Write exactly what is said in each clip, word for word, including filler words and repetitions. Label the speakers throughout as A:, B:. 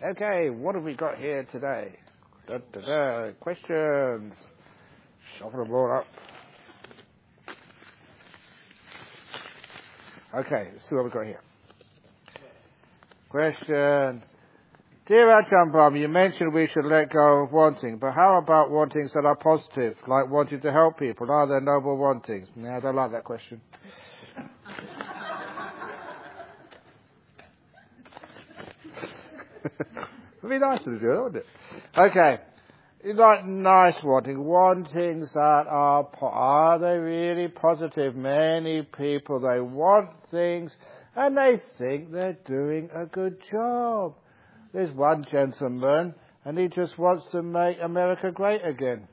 A: Okay, what have we got here today? Da, da, da. Questions. Shuffle them all up. Okay, let's see what we've got here. Question. Dear Ajahn, you mentioned we should let go of wanting, but how about wantings that are positive, like wanting to help people? Are there noble wantings? No, I don't like that question. It'd be nice to do it, wouldn't it? Okay. It's like nice wanting. Wantings that are, po- are they really positive? Many people, they want things and they think they're doing a good job. There's one gentleman and he just wants to make America great again.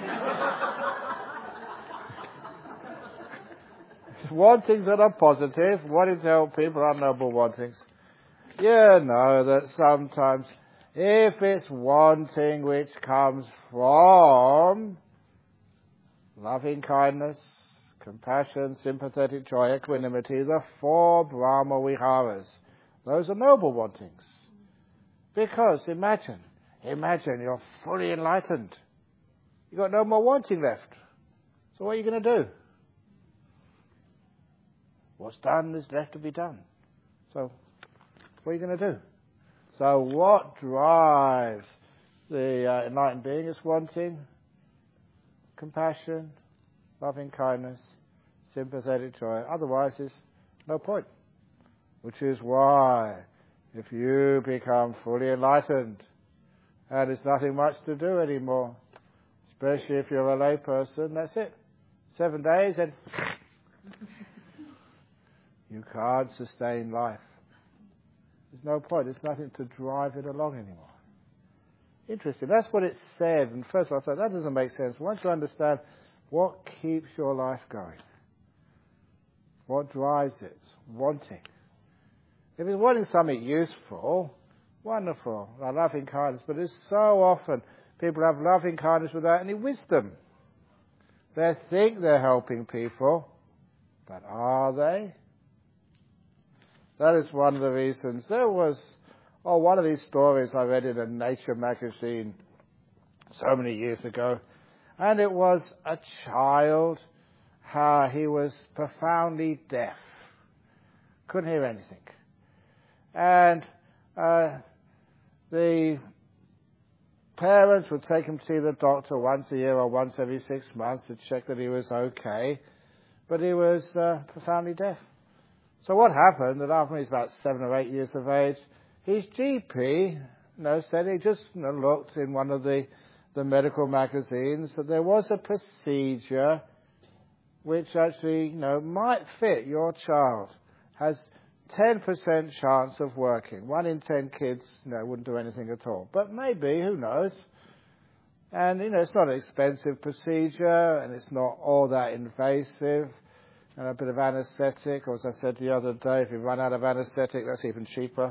A: Wantings that are positive, wanting to help people are noble wantings. You know that sometimes if it's wanting which comes from loving kindness, compassion, sympathetic joy, equanimity, the four Brahma Viharas, those are noble wantings. Because imagine, imagine you're fully enlightened. You've got no more wanting left. So what are you going to do? What's done is left to be done. So what are you going to do? So what drives the uh, enlightened being is wanting compassion, loving kindness, sympathetic joy. Otherwise, there's no point. Which is why, if you become fully enlightened, and there's nothing much to do anymore, especially if you're a lay person, that's it. Seven days and you can't sustain life. There's no point. There's nothing to drive it along anymore. Interesting. That's what it said. And first I thought, that doesn't make sense. Once you understand what keeps your life going, what drives it, wanting. If it's wanting something useful, wonderful, like loving kindness. But it's so often people have loving kindness without any wisdom. They think they're helping people, but are they? That is one of the reasons. There was, oh, one of these stories I read in a Nature magazine so many years ago. And it was a child, how he was profoundly deaf. Couldn't hear anything. And uh, the parents would take him to see the doctor once a year or once every six months to check that he was okay. But he was uh, profoundly deaf. So what happened, that after he was about seven or eight years of age, his G P, you know, said he just you know, looked in one of the, the medical magazines that there was a procedure which actually, you know, might fit your child. Has ten percent chance of working. One in ten kids, you know, wouldn't do anything at all. But maybe, who knows? And, you know, it's not an expensive procedure and it's not all that invasive. And a bit of anaesthetic, or as I said the other day, if you run out of anaesthetic, that's even cheaper.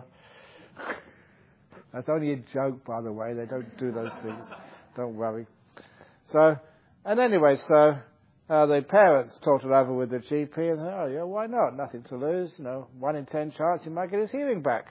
A: That's only a joke, by the way. They don't do those things. Don't worry. So, and anyway, so uh, the parents talked it over with the G P and said, oh, yeah, why not? Nothing to lose. You know, one in ten chance he might get his hearing back.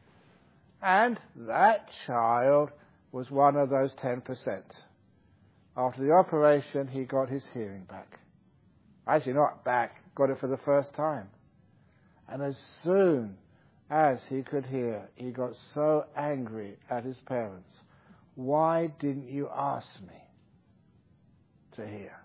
A: And that child was one of those ten percent. After the operation, he got his hearing back. Actually, not back, got it for the first time. And as soon as he could hear, he got so angry at his parents. Why didn't you ask me to hear?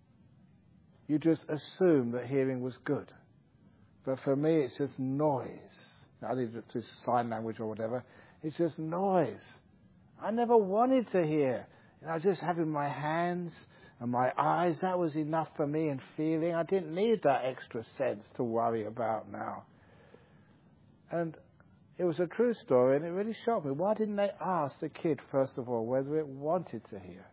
A: You just assumed that hearing was good. But for me, it's just noise. I think it's sign language or whatever. It's just noise. I never wanted to hear. You know, just having my hands and my eyes, that was enough for me, and feeling. I didn't need that extra sense to worry about now. And it was a true story, and it really shocked me. Why didn't they ask the kid, first of all, whether it wanted to hear?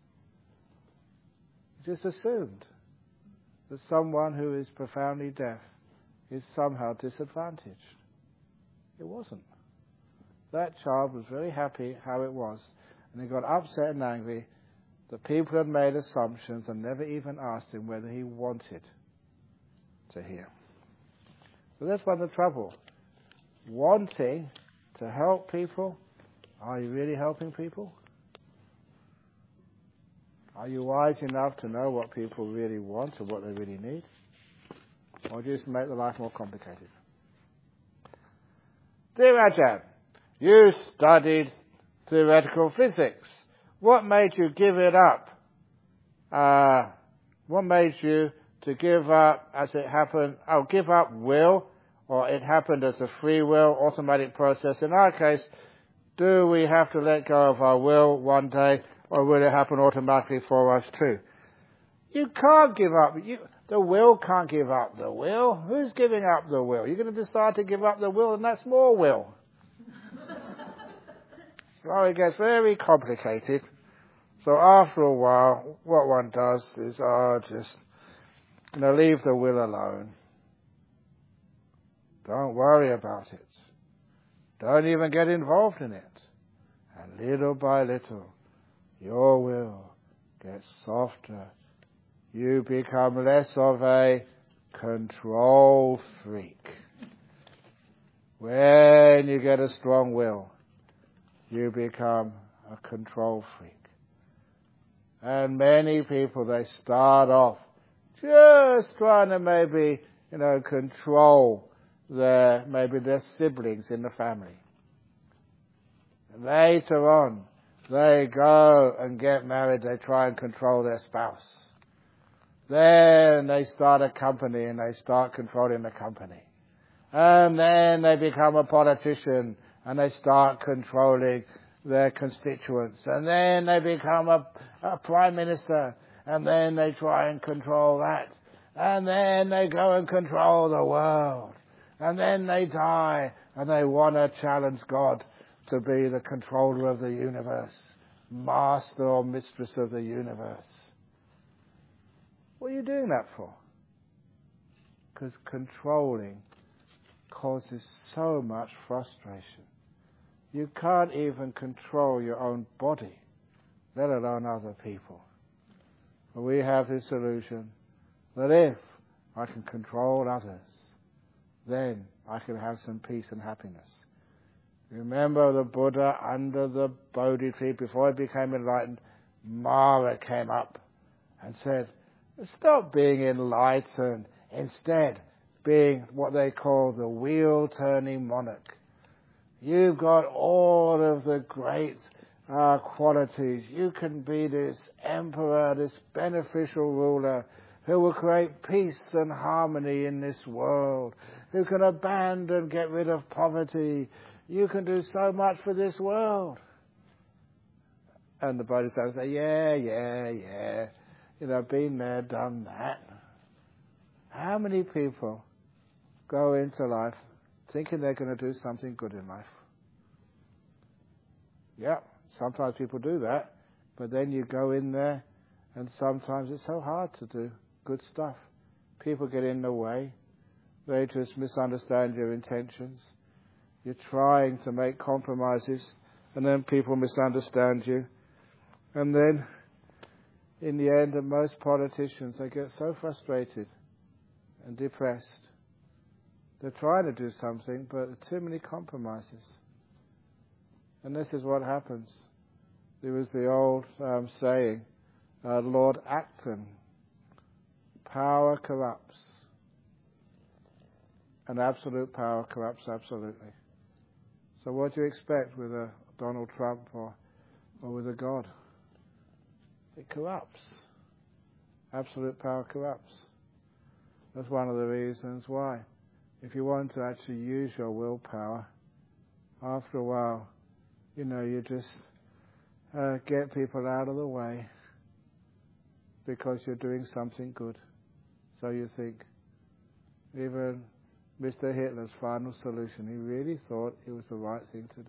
A: Just assumed that someone who is profoundly deaf is somehow disadvantaged. It wasn't. That child was very happy how it was, and he got upset and angry. The people had made assumptions and never even asked him whether he wanted to hear. So that's one of the trouble. Wanting to help people, Are you really helping people? Are you wise enough to know what people really want and what they really need? Or do you just make the life more complicated? Dear Ajahn, you studied theoretical physics. What made you give it up? Uh, what made you to give up as it happened? Oh, give up will, or it happened as a free will, automatic process. In our case, do we have to let go of our will one day, or will it happen automatically for us too? You can't give up. You, the will can't give up the will. Who's giving up the will? You're going to decide to give up the will, and that's more will. So it gets very complicated. So after a while, what one does is, oh, just, you know, leave the will alone. Don't worry about it. Don't even get involved in it. And little by little, your will gets softer. You become less of a control freak. When you get a strong will, you become a control freak. And many people, they start off just trying to maybe, you know, control their, maybe their siblings in the family. And later on, they go and get married, they try and control their spouse. Then they start a company and they start controlling the company. And then they become a politician and they start controlling their constituents. And then they become a, a prime minister and then they try and control that. And then they go and control the world. And then they die and they want to challenge God to be the controller of the universe, master or mistress of the universe. What are you doing that for? Because controlling causes so much frustration. You can't even control your own body, let alone other people. But we have this illusion that if I can control others, then I can have some peace and happiness. Remember the Buddha under the Bodhi tree, before he became enlightened, Mara came up and said, stop being enlightened, instead being what they call the wheel-turning monarch. You've got all of the great uh, qualities. You can be this emperor, this beneficial ruler who will create peace and harmony in this world, who can abandon, get rid of poverty. You can do so much for this world. And the Bodhisattva say, yeah, yeah, yeah. You know, been there, done that. How many people go into life thinking they're going to do something good in life? Yeah, sometimes people do that, but then you go in there and sometimes it's so hard to do good stuff. People get in the way. They just misunderstand your intentions. You're trying to make compromises and then people misunderstand you. And then in the end, of most politicians, they get so frustrated and depressed. They're trying to do something, but too many compromises. And this is what happens. There was the old um, saying, uh, Lord Acton, power corrupts. And absolute power corrupts absolutely. So what do you expect with a Donald Trump or, or with a God? It corrupts. Absolute power corrupts. That's one of the reasons why. If you want to actually use your willpower, after a while, you know, you just uh, get people out of the way because you're doing something good. So you think, even Mister Hitler's final solution, he really thought it was the right thing to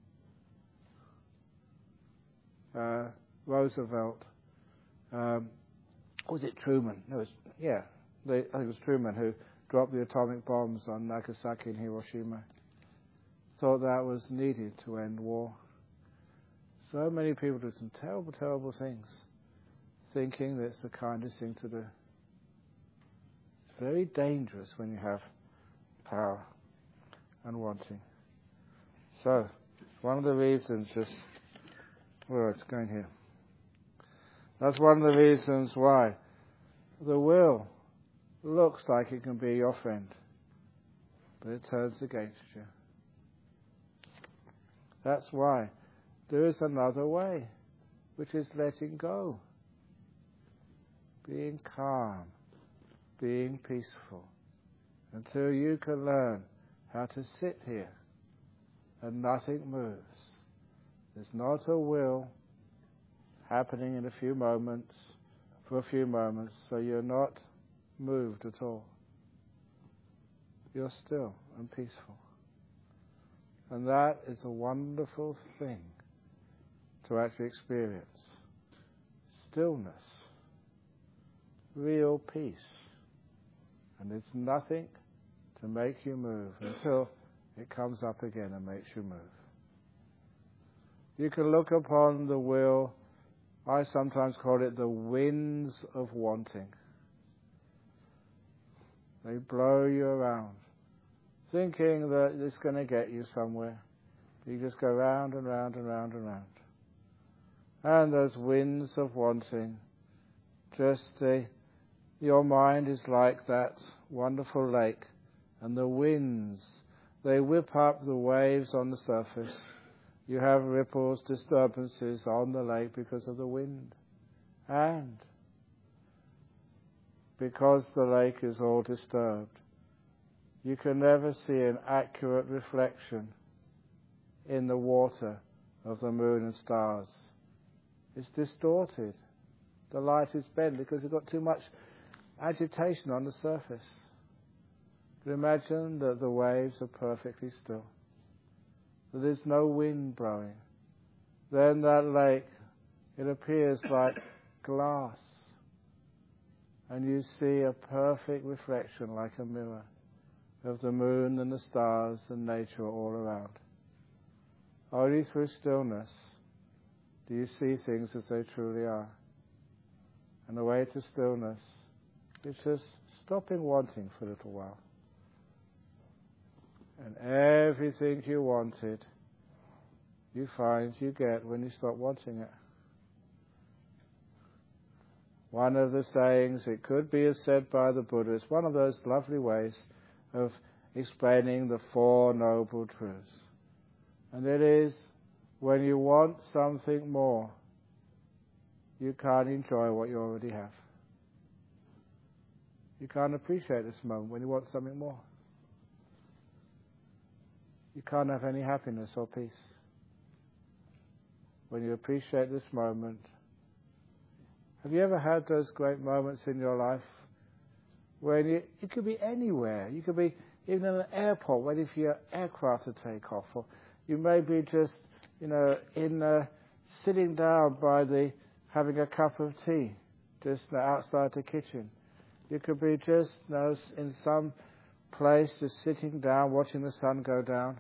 A: do. Uh, Roosevelt, um, was it Truman? No, it was, yeah, they, I think it was Truman who dropped the atomic bombs on Nagasaki and Hiroshima. Thought that was needed to end war. So many people do some terrible, terrible things, thinking that's the kindest thing to do. It's very dangerous when you have power and wanting. So, one of the reasons, just, well, it's going here. That's one of the reasons why the will looks like it can be your friend, but it turns against you. That's why there is another way, which is letting go, being calm, being peaceful, until you can learn how to sit here and nothing moves. There's not a will happening in a few moments, for a few moments, so you're not moved at all. You're still and peaceful. And that is a wonderful thing to actually experience. Stillness, real peace. And it's nothing to make you move until it comes up again and makes you move. You can look upon the will, I sometimes call it the winds of wanting. They blow you around, thinking that it's going to get you somewhere. You just go round and round and round and round. And those winds of wanting, just uh, your mind is like that wonderful lake, and the winds, they whip up the waves on the surface. You have ripples, disturbances on the lake because of the wind. And because the lake is all disturbed, you can never see an accurate reflection in the water of the moon and stars. It's distorted. The light is bent because you've got too much agitation on the surface. You can imagine that the waves are perfectly still. That there's no wind blowing. Then that lake, it appears like glass. And you see a perfect reflection like a mirror of the moon and the stars and nature all around. Only through stillness do you see things as they truly are. And the way to stillness is just stopping wanting for a little while. And everything you wanted, you find you get when you stop wanting it. One of the sayings, it could be said by the Buddha, it's one of those lovely ways of explaining the Four Noble Truths. And it is, when you want something more, you can't enjoy what you already have. You can't appreciate this moment when you want something more. You can't have any happiness or peace. When you appreciate this moment, have you ever had those great moments in your life when you, you could be anywhere, you could be even in an airport waiting for your aircraft to take off, or you may be just, you know, in uh, sitting down by the, having a cup of tea, just outside the kitchen. You could be just, you know, in some place, just sitting down, watching the sun go down.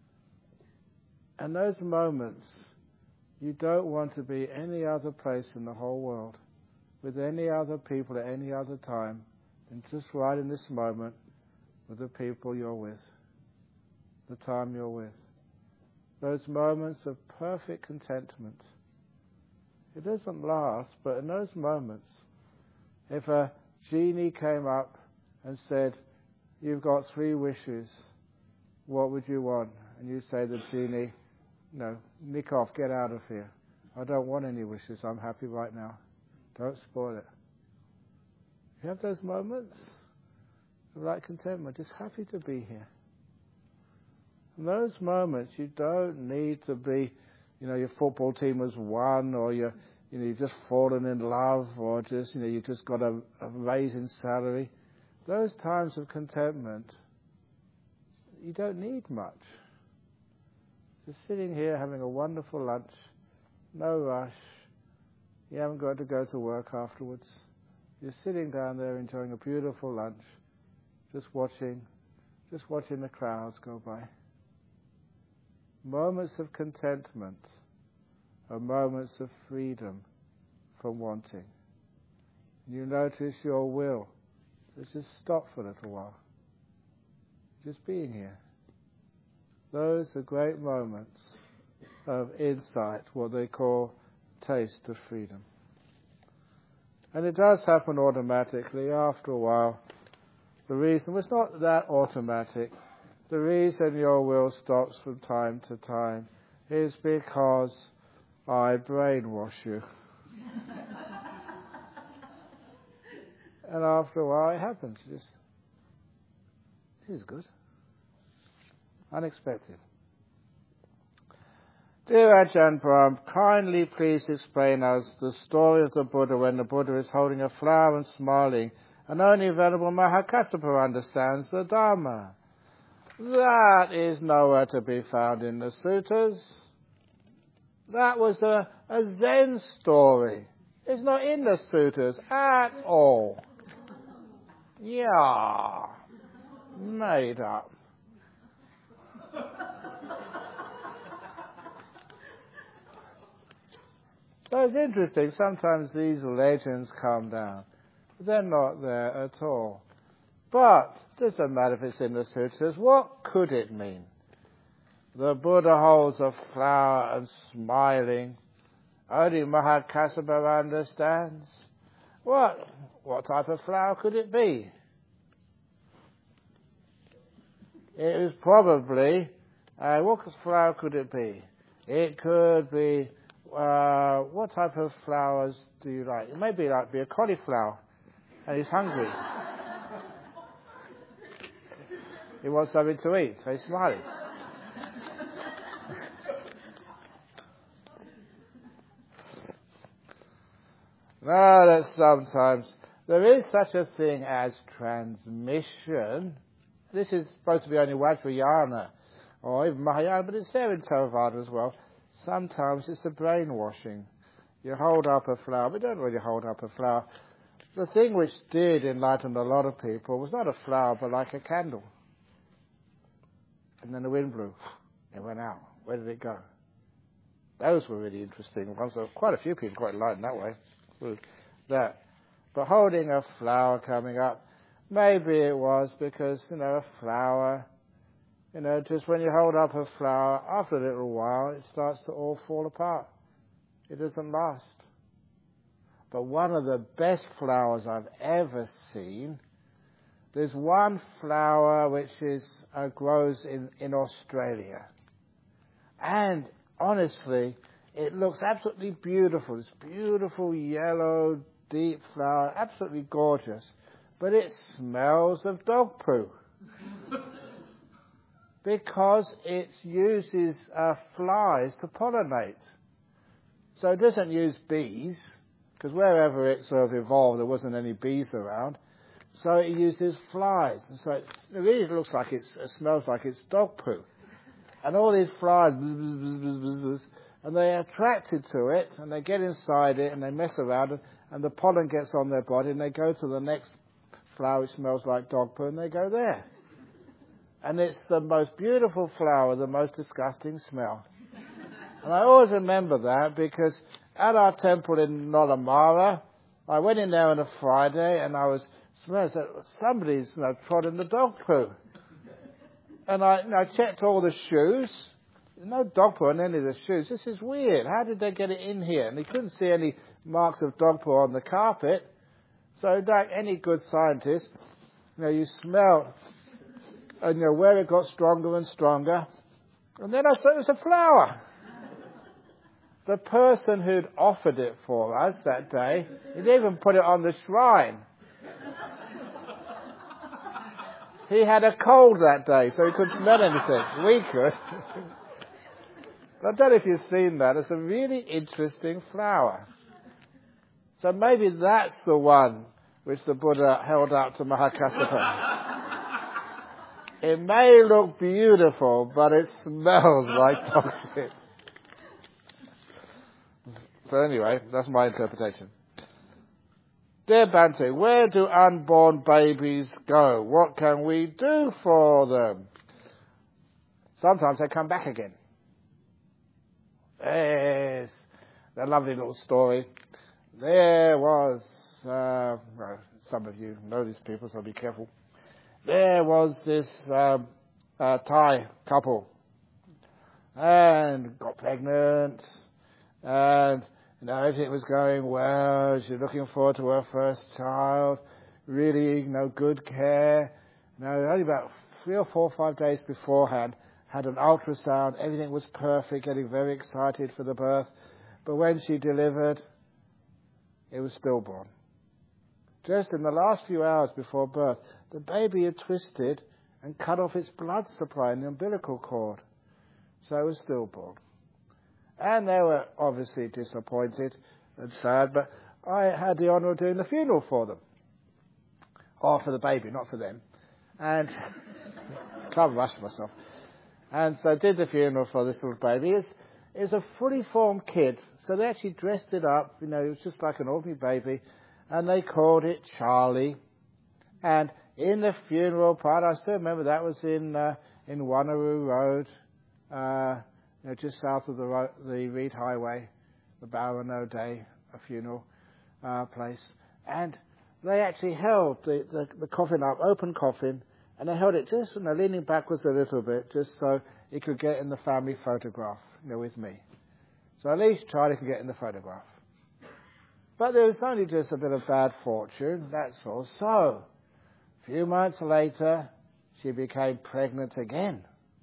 A: And those moments, you don't want to be any other place in the whole world, with any other people at any other time, than just right in this moment with the people you're with, the time you're with. Those moments of perfect contentment. It doesn't last, but in those moments, if a genie came up and said, you've got three wishes, what would you want? And you say to the genie, no, nick off, get out of here. I don't want any wishes, I'm happy right now. Don't spoil it. You have those moments of right contentment, just happy to be here. In those moments, you don't need to be, you know, your football team has won, or you're, you know, you've just fallen in love, or just, you know, you've just got a, a raise in salary. Those times of contentment, you don't need much. Just sitting here having a wonderful lunch, no rush. You haven't got to go to work afterwards. You're sitting down there enjoying a beautiful lunch, just watching, just watching the crowds go by. Moments of contentment are moments of freedom from wanting. You notice your will. Let's just stop for a little while. Just being here. Those are great moments of insight, what they call taste of freedom. And it does happen automatically after a while. The reason, well, it's not that automatic. The reason your will stops from time to time is because I brainwash you. And after a while it happens. Just, this is good. Unexpected. Dear Ajahn Brahm, kindly please explain us the story of the Buddha when the Buddha is holding a flower and smiling, and only Venerable Mahakassapa understands the Dharma. That is nowhere to be found in the sutras. That was a, a Zen story. It's not in the sutras at all. Yeah, made up. So it's interesting, sometimes these legends come down. They're not there at all. But, doesn't matter if it's in the sutras, what could it mean? The Buddha holds a flower and smiling. Only Mahakassapa understands. What, what type of flower could it be? It was probably, uh, what flower could it be? It could be, uh, what type of flowers do you like? It may be like be a cauliflower, and he's hungry. He wants something to eat, so he's smiling. No, that sometimes there is such a thing as transmission. This is supposed to be only Vajrayana or even Mahayana, but it's there in Theravada as well. Sometimes it's the brainwashing. You hold up a flower, but don't really hold up a flower. The thing which did enlighten a lot of people was not a flower, but like a candle. And then the wind blew. It went out. Where did it go? Those were really interesting ones. So quite a few people quite enlightened that way. That. But holding a flower coming up, maybe it was because, you know, a flower, you know, just when you hold up a flower, after a little while, it starts to all fall apart. It doesn't last. But one of the best flowers I've ever seen, there's one flower which is uh, grows in, in Australia. And honestly, it looks absolutely beautiful. This beautiful yellow, deep flower, absolutely gorgeous. But it smells of dog poo. Because it uses uh, flies to pollinate. So it doesn't use bees, because wherever it sort of evolved, there wasn't any bees around. So it uses flies. And so it's, it really looks like it's, it smells like it's dog poo. And all these flies, and they're attracted to it, and they get inside it, and they mess around it, and the pollen gets on their body, and they go to the next flower which smells like dog poo, and they go there. And it's the most beautiful flower, the most disgusting smell. And I always remember that, because at our temple in Nolamara, I went in there on a Friday, and I was smelling, so somebody's, you know, trodden the dog poo. And I, you know, I checked all the shoes. There's no dog poo on any of the shoes. This is weird. How did they get it in here? And they couldn't see any marks of dog poo on the carpet. So, like any good scientist, you know, you smell, and you know where it got stronger and stronger. And then I saw it was a flower. The person who'd offered it for us that day, he'd even put it on the shrine. He had a cold that day, so he couldn't smell anything. We could. I don't know if you've seen that. It's a really interesting flower. So maybe that's the one which the Buddha held out to Mahakassapa. It may look beautiful, but it smells like toxic. So anyway, that's my interpretation. Dear Bhante, where do unborn babies go? What can we do for them? Sometimes they come back again. Yes, a lovely little story. There was, uh, well, some of you know these people, so be careful. There was this um, uh, Thai couple, and got pregnant, and you know, everything was going well. She was looking forward to her first child, really, you know, good care. You know, only about three or four or five days beforehand, had an ultrasound. Everything was perfect, getting very excited for the birth. But when she delivered, it was stillborn. Just in the last few hours before birth, the baby had twisted and cut off its blood supply in the umbilical cord. So it was stillborn. And they were obviously disappointed and sad, but I had the honour of doing the funeral for them. Or for the baby, not for them. And can't rush myself. And so I did the funeral for this little baby. It's, it's a fully formed kid, so they actually dressed it up. You know, it was just like an ordinary baby. And they called it Charlie. And in the funeral part, I still remember that was in uh, in Wanneroo Road, uh, you know, just south of the ro- the Reed Highway, the Baron O'Day a funeral uh, place. And they actually held the, the, the coffin up, open coffin, and they held it just, you know, leaning backwards a little bit, just so it could get in the family photograph, you know, with me. So at least Charlie could get in the photograph. But there was only just a bit of bad fortune, that's all. So, a few months later, she became pregnant again.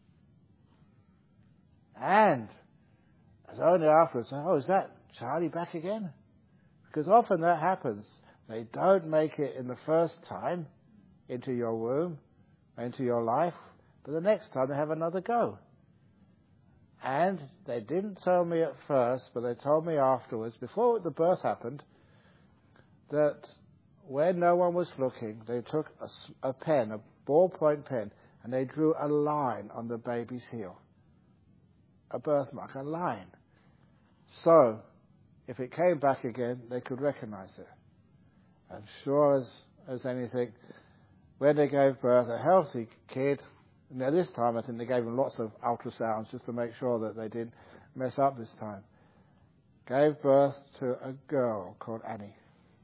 A: And, as only afterwards, oh, is that Charlie back again? Because often that happens. They don't make it in the first time into your womb, into your life, but the next time they have another go. And they didn't tell me at first, but they told me afterwards, before the birth happened, that when no one was looking, they took a, a pen, a ballpoint pen, and they drew a line on the baby's heel. A birthmark, a line. So, if it came back again, they could recognize it. And sure as, as anything, when they gave birth, a healthy kid, now this time I think they gave them lots of ultrasounds just to make sure that they didn't mess up this time, gave birth to a girl called Annie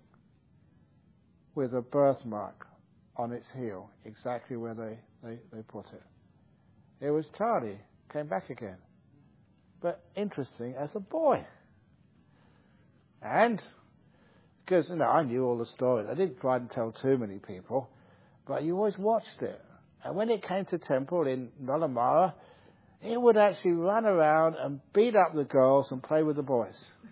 A: with a birthmark on its heel, exactly where they, they, they put it. It was Charlie, came back again. But interesting, as a boy. And, because, you know, I knew all the stories. I didn't try and tell too many people, but you always watched it. And when it came to temple in Nollamara, it would actually run around and beat up the girls and play with the boys.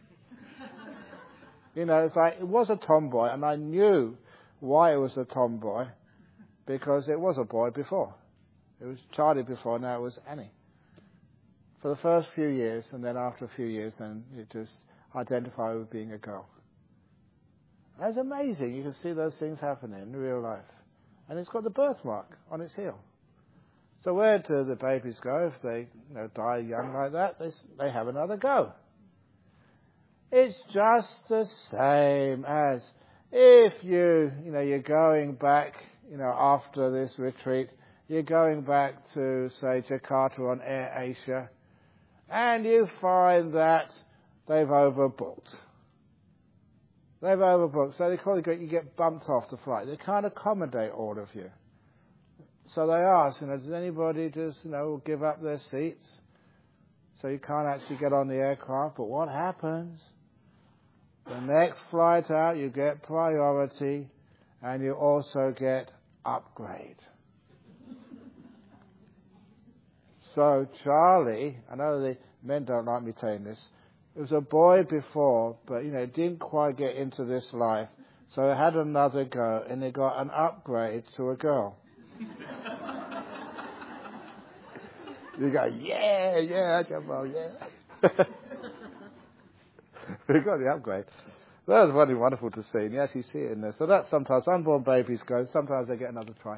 A: You know, it's like, it was a tomboy, and I knew why it was a tomboy, because it was a boy before. It was Charlie before, now it was Annie. For the first few years, and then after a few years, then it just identified with being a girl. That's amazing. You can see those things happening in real life. And it's got the birthmark on its heel. So where do the babies go if they, you know, die young like that? They, they have another go. It's just the same as if you, you know, you're going back, you know, after this retreat, you're going back to, say, Jakarta on Air Asia, and you find that they've overbooked. They've overbooked, so they call it, you get bumped off the flight. They can't accommodate all of you. So they ask, you know, does anybody just, you know, give up their seats? So you can't actually get on the aircraft. But what happens? The next flight out, you get priority, and you also get upgrade. So Charlie, I know the men don't like me saying this, it was a boy before, but, you know, didn't quite get into this life. So it had another go, and it got an upgrade to a girl. You go, yeah, yeah, Jumbo, yeah. We got the upgrade. That was really wonderful to see, and you actually see it in there. So that's sometimes unborn babies go, sometimes they get another try.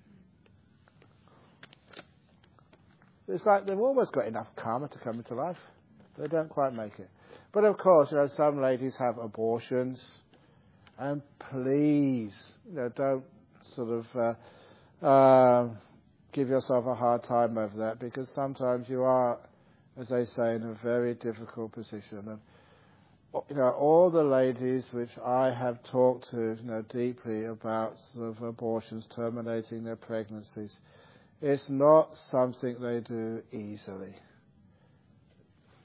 A: It's like they've almost got enough karma to come into life. They don't quite make it. But of course, you know, some ladies have abortions. And please, you know, don't sort of uh, uh, give yourself a hard time over that, because sometimes you are, as they say, in a very difficult position. And, you know, all the ladies which I have talked to, you know, deeply about sort of abortions, terminating their pregnancies, it's not something they do easily.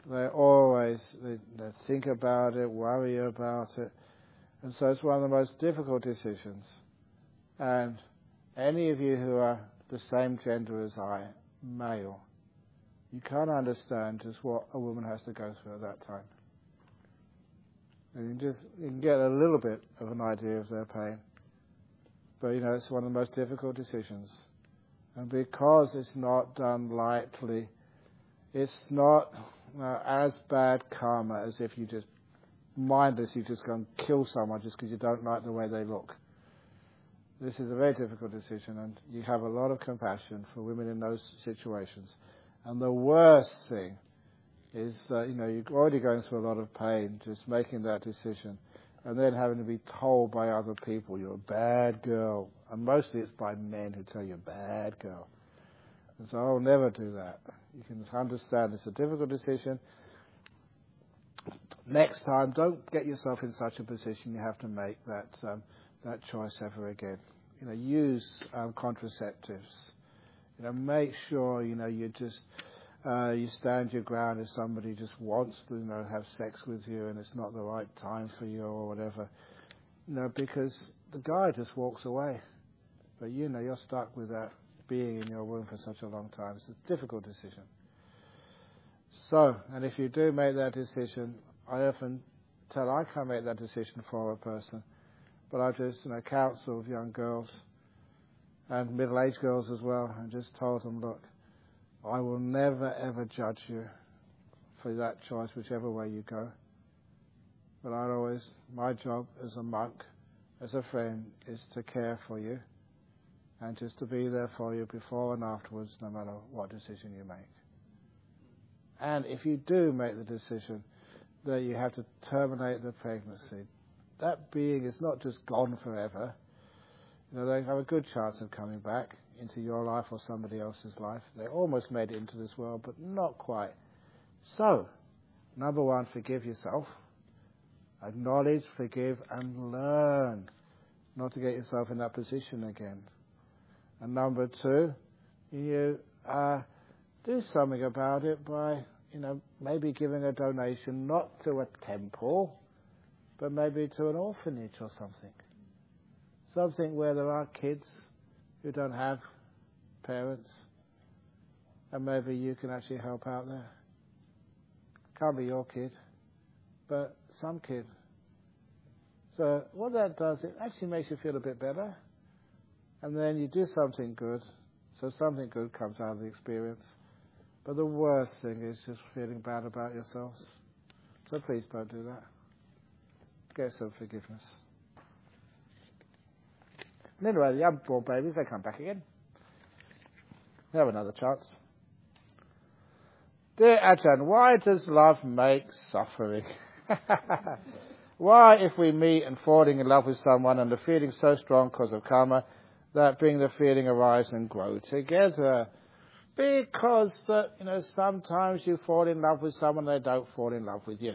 A: They always they, they think about it, worry about it. And so it's one of the most difficult decisions. And any of you who are the same gender as I, male, you can't understand just what a woman has to go through at that time. And you can just you can get a little bit of an idea of their pain. But you know, it's one of the most difficult decisions. And because it's not done lightly, it's not uh, as bad karma as if you just mindlessly just go and kill someone just because you don't like the way they look. This is a very difficult decision, and you have a lot of compassion for women in those situations. And the worst thing is that, you know, you're already going through a lot of pain just making that decision, and then having to be told by other people you're a bad girl. And mostly it's by men who tell you a bad girl. And so I'll never do that. You can understand it's a difficult decision. Next time, don't get yourself in such a position you have to make that um, that choice ever again. You know, use um, contraceptives. You know, make sure you know you just uh, you stand your ground if somebody just wants to you know have sex with you and it's not the right time for you or whatever. You know, because the guy just walks away, but you know you're stuck with that being in your womb for such a long time. It's a difficult decision. So, and if you do make that decision, I often tell I can't make that decision for a person, but I just you know counsel young girls and middle-aged girls as well, and just told them, look, I will never ever judge you for that choice, whichever way you go. But I always, my job as a monk, as a friend, is to care for you and just to be there for you before and afterwards, no matter what decision you make. And if you do make the decision that you have to terminate the pregnancy, that being is not just gone forever. You know, they have a good chance of coming back into your life or somebody else's life. They almost made it into this world, but not quite. So, number one, forgive yourself. Acknowledge, forgive, and learn not to get yourself in that position again. And number two, you uh, do something about it by, you know, maybe giving a donation, not to a temple, but maybe to an orphanage or something. Something where there are kids who don't have parents, and maybe you can actually help out there. Can't be your kid, but some kid. So what that does, it actually makes you feel a bit better, and then you do something good, so something good comes out of the experience. But the worst thing is just feeling bad about yourselves. So please don't do that. Get some forgiveness. And anyway, the unborn babies, they come back again. They have another chance. Dear Ajahn, why does love make suffering? Why, if we meet and falling in love with someone and the feeling so strong because of karma, that bring the feeling arise and grow together? Because that, you know, sometimes you fall in love with someone, they don't fall in love with you.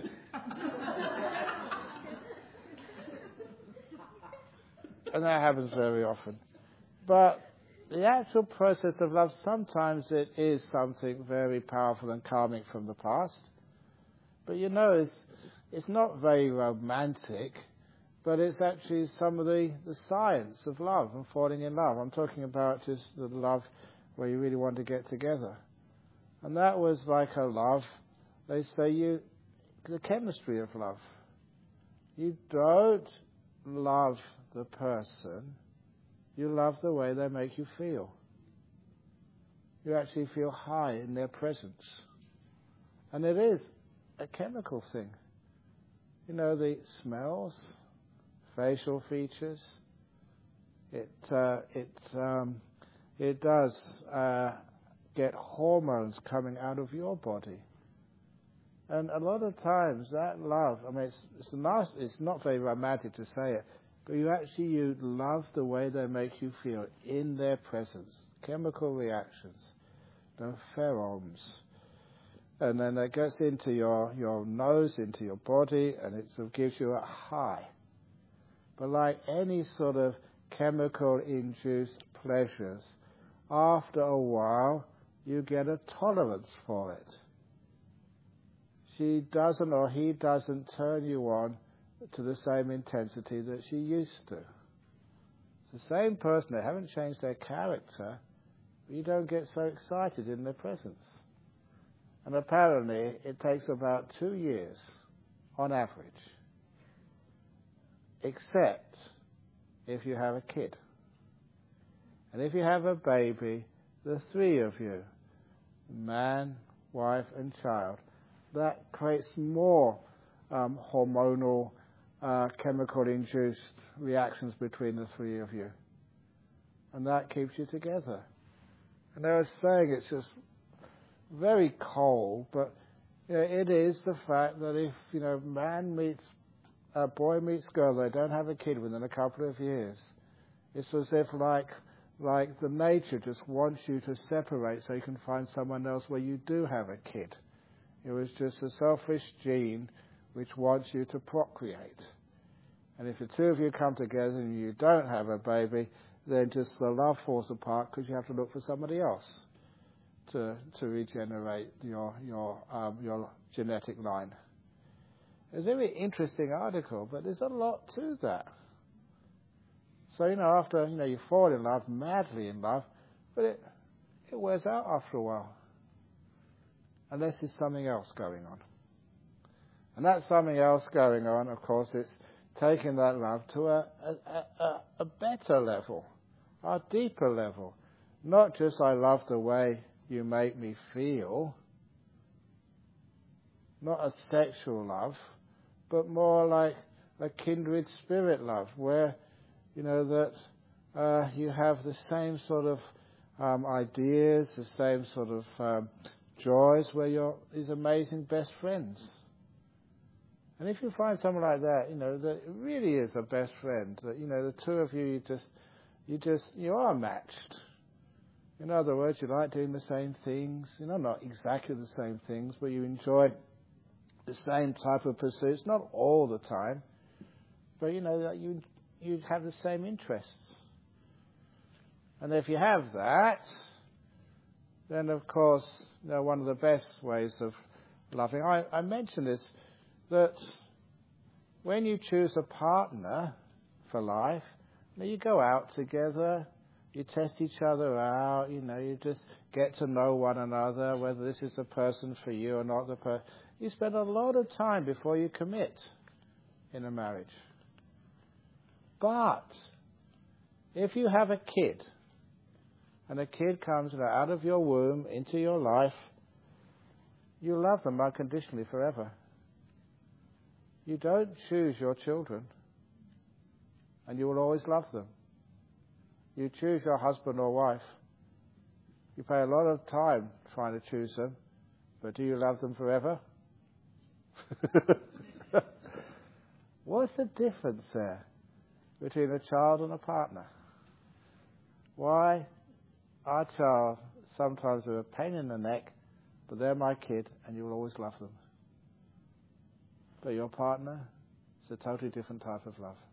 A: And that happens very often. But the actual process of love, sometimes it is something very powerful and calming from the past. But you know, it's, it's not very romantic, but it's actually some of the, the science of love and falling in love. I'm talking about just the love where you really want to get together. And that was like a love, they say, you, the chemistry of love. You don't love the person, you love the way they make you feel. You actually feel high in their presence. And it is a chemical thing. You know, the smells, facial features, it, uh, it, um, it does uh, get hormones coming out of your body. And a lot of times that love, I mean, it's, it's, a nice, it's not very romantic to say it, but you actually you love the way they make you feel in their presence. Chemical reactions, the pheromones. And then that gets into your, your nose, into your body, and it sort of gives you a high. But like any sort of chemical-induced pleasures, after a while, you get a tolerance for it. she doesn't or he doesn't turn you on to the same intensity that she used to. It's the same person. They haven't changed their character, but you don't get so excited in their presence. And apparently it takes about two years on average, except if you have a kid. And if you have a baby, the three of you, man, wife and child, that creates more um, hormonal, uh, chemical-induced reactions between the three of you. And that keeps you together. And I was saying it's just very cold, but you know, it is the fact that if, you know, man meets, a boy meets girl, they don't have a kid within a couple of years. It's as if like, like the nature just wants you to separate so you can find someone else where you do have a kid. It was just a selfish gene which wants you to procreate. And if the two of you come together and you don't have a baby, then just the love falls apart because you have to look for somebody else to to regenerate your your um, your genetic line. It's a very interesting article, but there's a lot to that. So, you know, after, you know, you fall in love, madly in love, but it it wears out after a while. Unless there's something else going on. And that something else going on, of course, it's taking that love to a, a, a, a better level, a deeper level. Not just I love the way you make me feel, not a sexual love, but more like a kindred spirit love, where, you know, that uh, you have the same sort of um, ideas, the same sort of um, joys, where you're these amazing best friends. And if you find someone like that, you know, that really is a best friend, that, you know, the two of you, you just, you just, you are matched. In other words, you like doing the same things, you know, not exactly the same things, but you enjoy the same type of pursuits, not all the time, but, you know, that you, you have the same interests. And if you have that, then, of course, you know, one of the best ways of loving, I, I mentioned this, that when you choose a partner for life, you know, you go out together, you test each other out, you know, you just get to know one another, whether this is the person for you or not the person. You spend a lot of time before you commit in a marriage. But if you have a kid, and a kid comes out of your womb into your life, you love them unconditionally forever. You don't choose your children, and you will always love them. You choose your husband or wife. You pay a lot of time trying to choose them, but do you love them forever? What's the difference there between a child and a partner? Why? Our child sometimes are a pain in the neck, but they're my kid and you'll always love them. But your partner is a totally different type of love.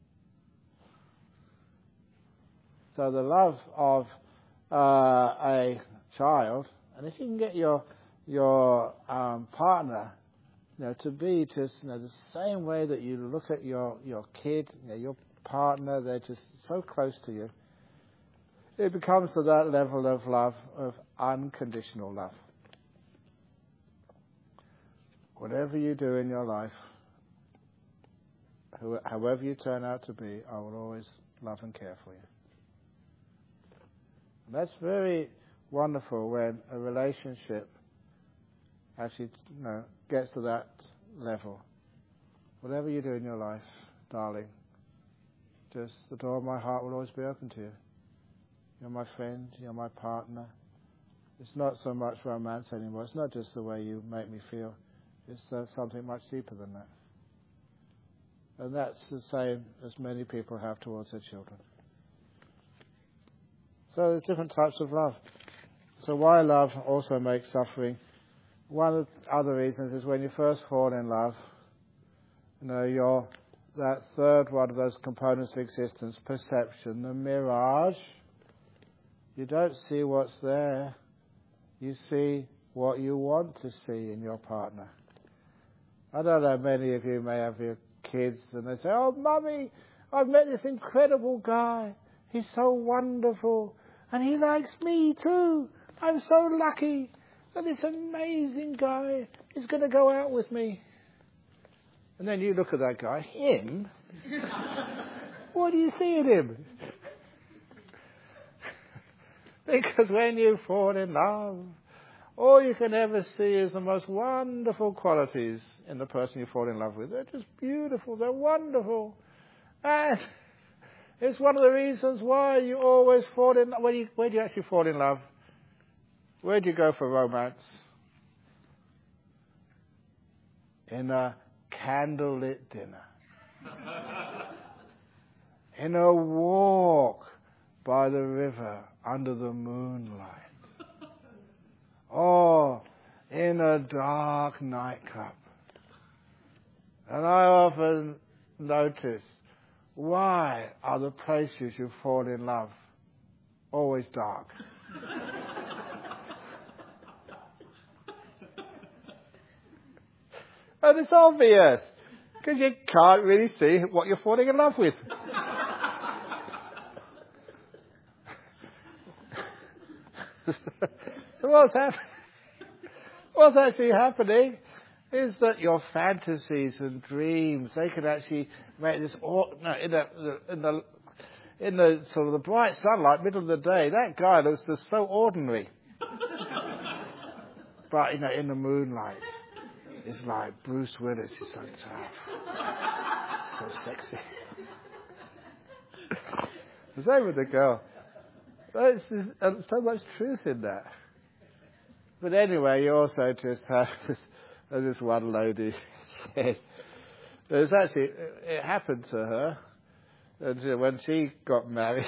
A: So the love of uh, a child, and if you can get your your um, partner, you know, to be just, you know, the same way that you look at your your kid, you know, your partner, they're just so close to you. It becomes to that level of love, of unconditional love. Whatever you do in your life, however you turn out to be, I will always love and care for you. And that's very wonderful when a relationship actually, you know, gets to that level. Whatever you do in your life, darling, just the door of my heart will always be open to you. You're my friend, you're my partner. It's not so much romance anymore. It's not just the way you make me feel. It's uh, something much deeper than that. And that's the same as many people have towards their children. So there's different types of love. So why love also makes suffering? One of the other reasons is when you first fall in love, you know, you're that third one of those components of existence, perception, the mirage. You don't see what's there. You see what you want to see in your partner. I don't know, many of you may have your kids and they say, oh, Mummy, I've met this incredible guy. He's so wonderful. And he likes me too. I'm so lucky that this amazing guy is going to go out with me. And then you look at that guy, him? What do you see in him? Because when you fall in love, all you can ever see is the most wonderful qualities in the person you fall in love with. They're just beautiful. They're wonderful. And it's one of the reasons why you always fall in love. Where do you, where do you actually fall in love? Where do you go for romance? In a candlelit dinner. In a walk by the river under the moonlight. Or in a dark nightclub. And I often notice, why are the places you fall in love always dark? And it's obvious, because you can't really see what you're falling in love with. So what's happening? What's actually happening is that your fantasies and dreams, they can actually make this, no, in the, in the, in the sort of the bright sunlight, middle of the day, that guy looks just so ordinary. But, you know, in the moonlight, it's like Bruce Willis is so tough, so sexy. The same with the girl. There's so much truth in that. But anyway, you also just have this, as this one lady said, there's actually, it happened to her, and when she got married,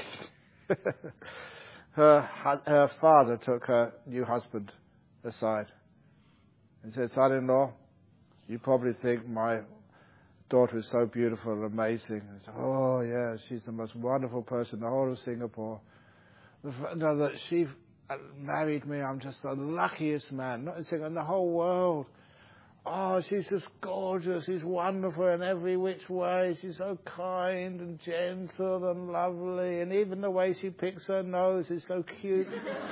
A: her her father took her new husband aside and said, son-in-law, you probably think my daughter is so beautiful and amazing. And said, oh yeah, she's the most wonderful person in the whole of Singapore. No, that she married me, I'm just the luckiest man, not in Singapore, in the whole world. Oh, she's just gorgeous, she's wonderful in every which way, she's so kind and gentle and lovely, and even the way she picks her nose is so cute.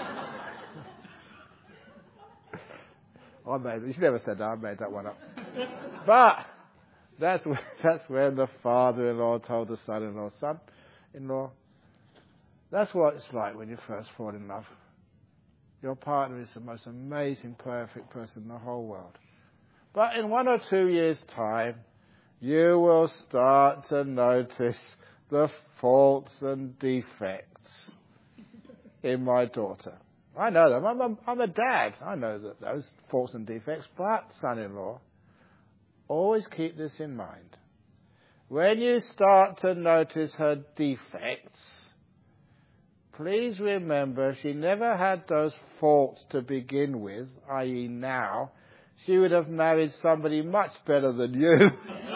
A: I made, she never said that, I made that one up. But that's when, that's when the father-in-law told the son-in-law, son-in-law, that's what it's like when you first fall in love. Your partner is the most amazing, perfect person in the whole world. But in one or two years' time, you will start to notice the faults and defects in my daughter. I know them. I'm a, I'm a dad. I know that those faults and defects. But, son-in-law, always keep this in mind. When you start to notice her defects, please remember she never had those faults to begin with, that is now. She would have married somebody much better than you.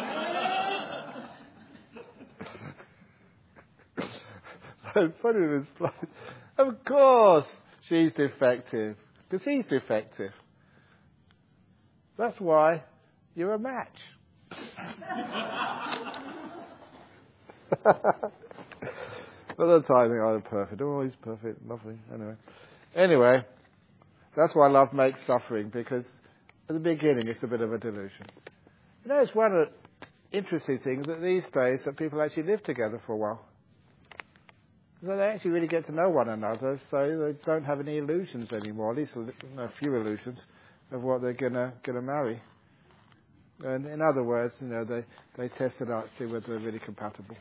A: So put it in his place. Of course she's defective, because he's defective. That's why you're a match. But the timing, oh, perfect. Oh, he's perfect, lovely. Anyway, anyway, that's why love makes suffering, because at the beginning it's a bit of a delusion. You know, it's one of the interesting things that these days that people actually live together for a while. So they actually really get to know one another, so they don't have any illusions anymore, at least a few illusions of what they're gonna gonna marry. And in other words, you know, they, they test it out, see whether they're really compatible.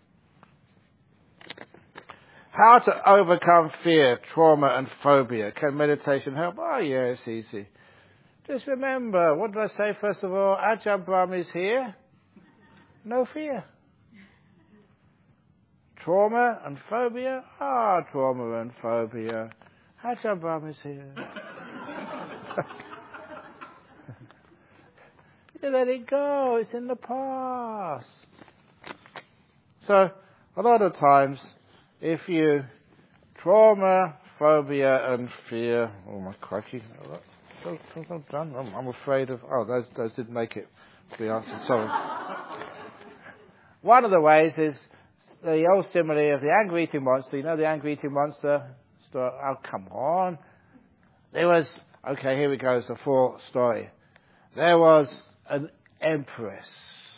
A: How to overcome fear, trauma and phobia. Can meditation help? Oh yeah, it's easy. Just remember, what did I say first of all? Ajahn Brahm is here. No fear. Trauma and phobia? Ah, trauma and phobia. Ajahn Brahm is here. You let it go. It's in the past. So, a lot of times, if you trauma, phobia and fear, oh my crikey, so, so, so done. I'm, I'm afraid of. Oh, those those didn't make it. The answer. Sorry. One of the ways is the old simile of the angry eating monster. You know the angry eating monster story? Oh, come on. There was, okay, here we go. It's a full story. There was an empress.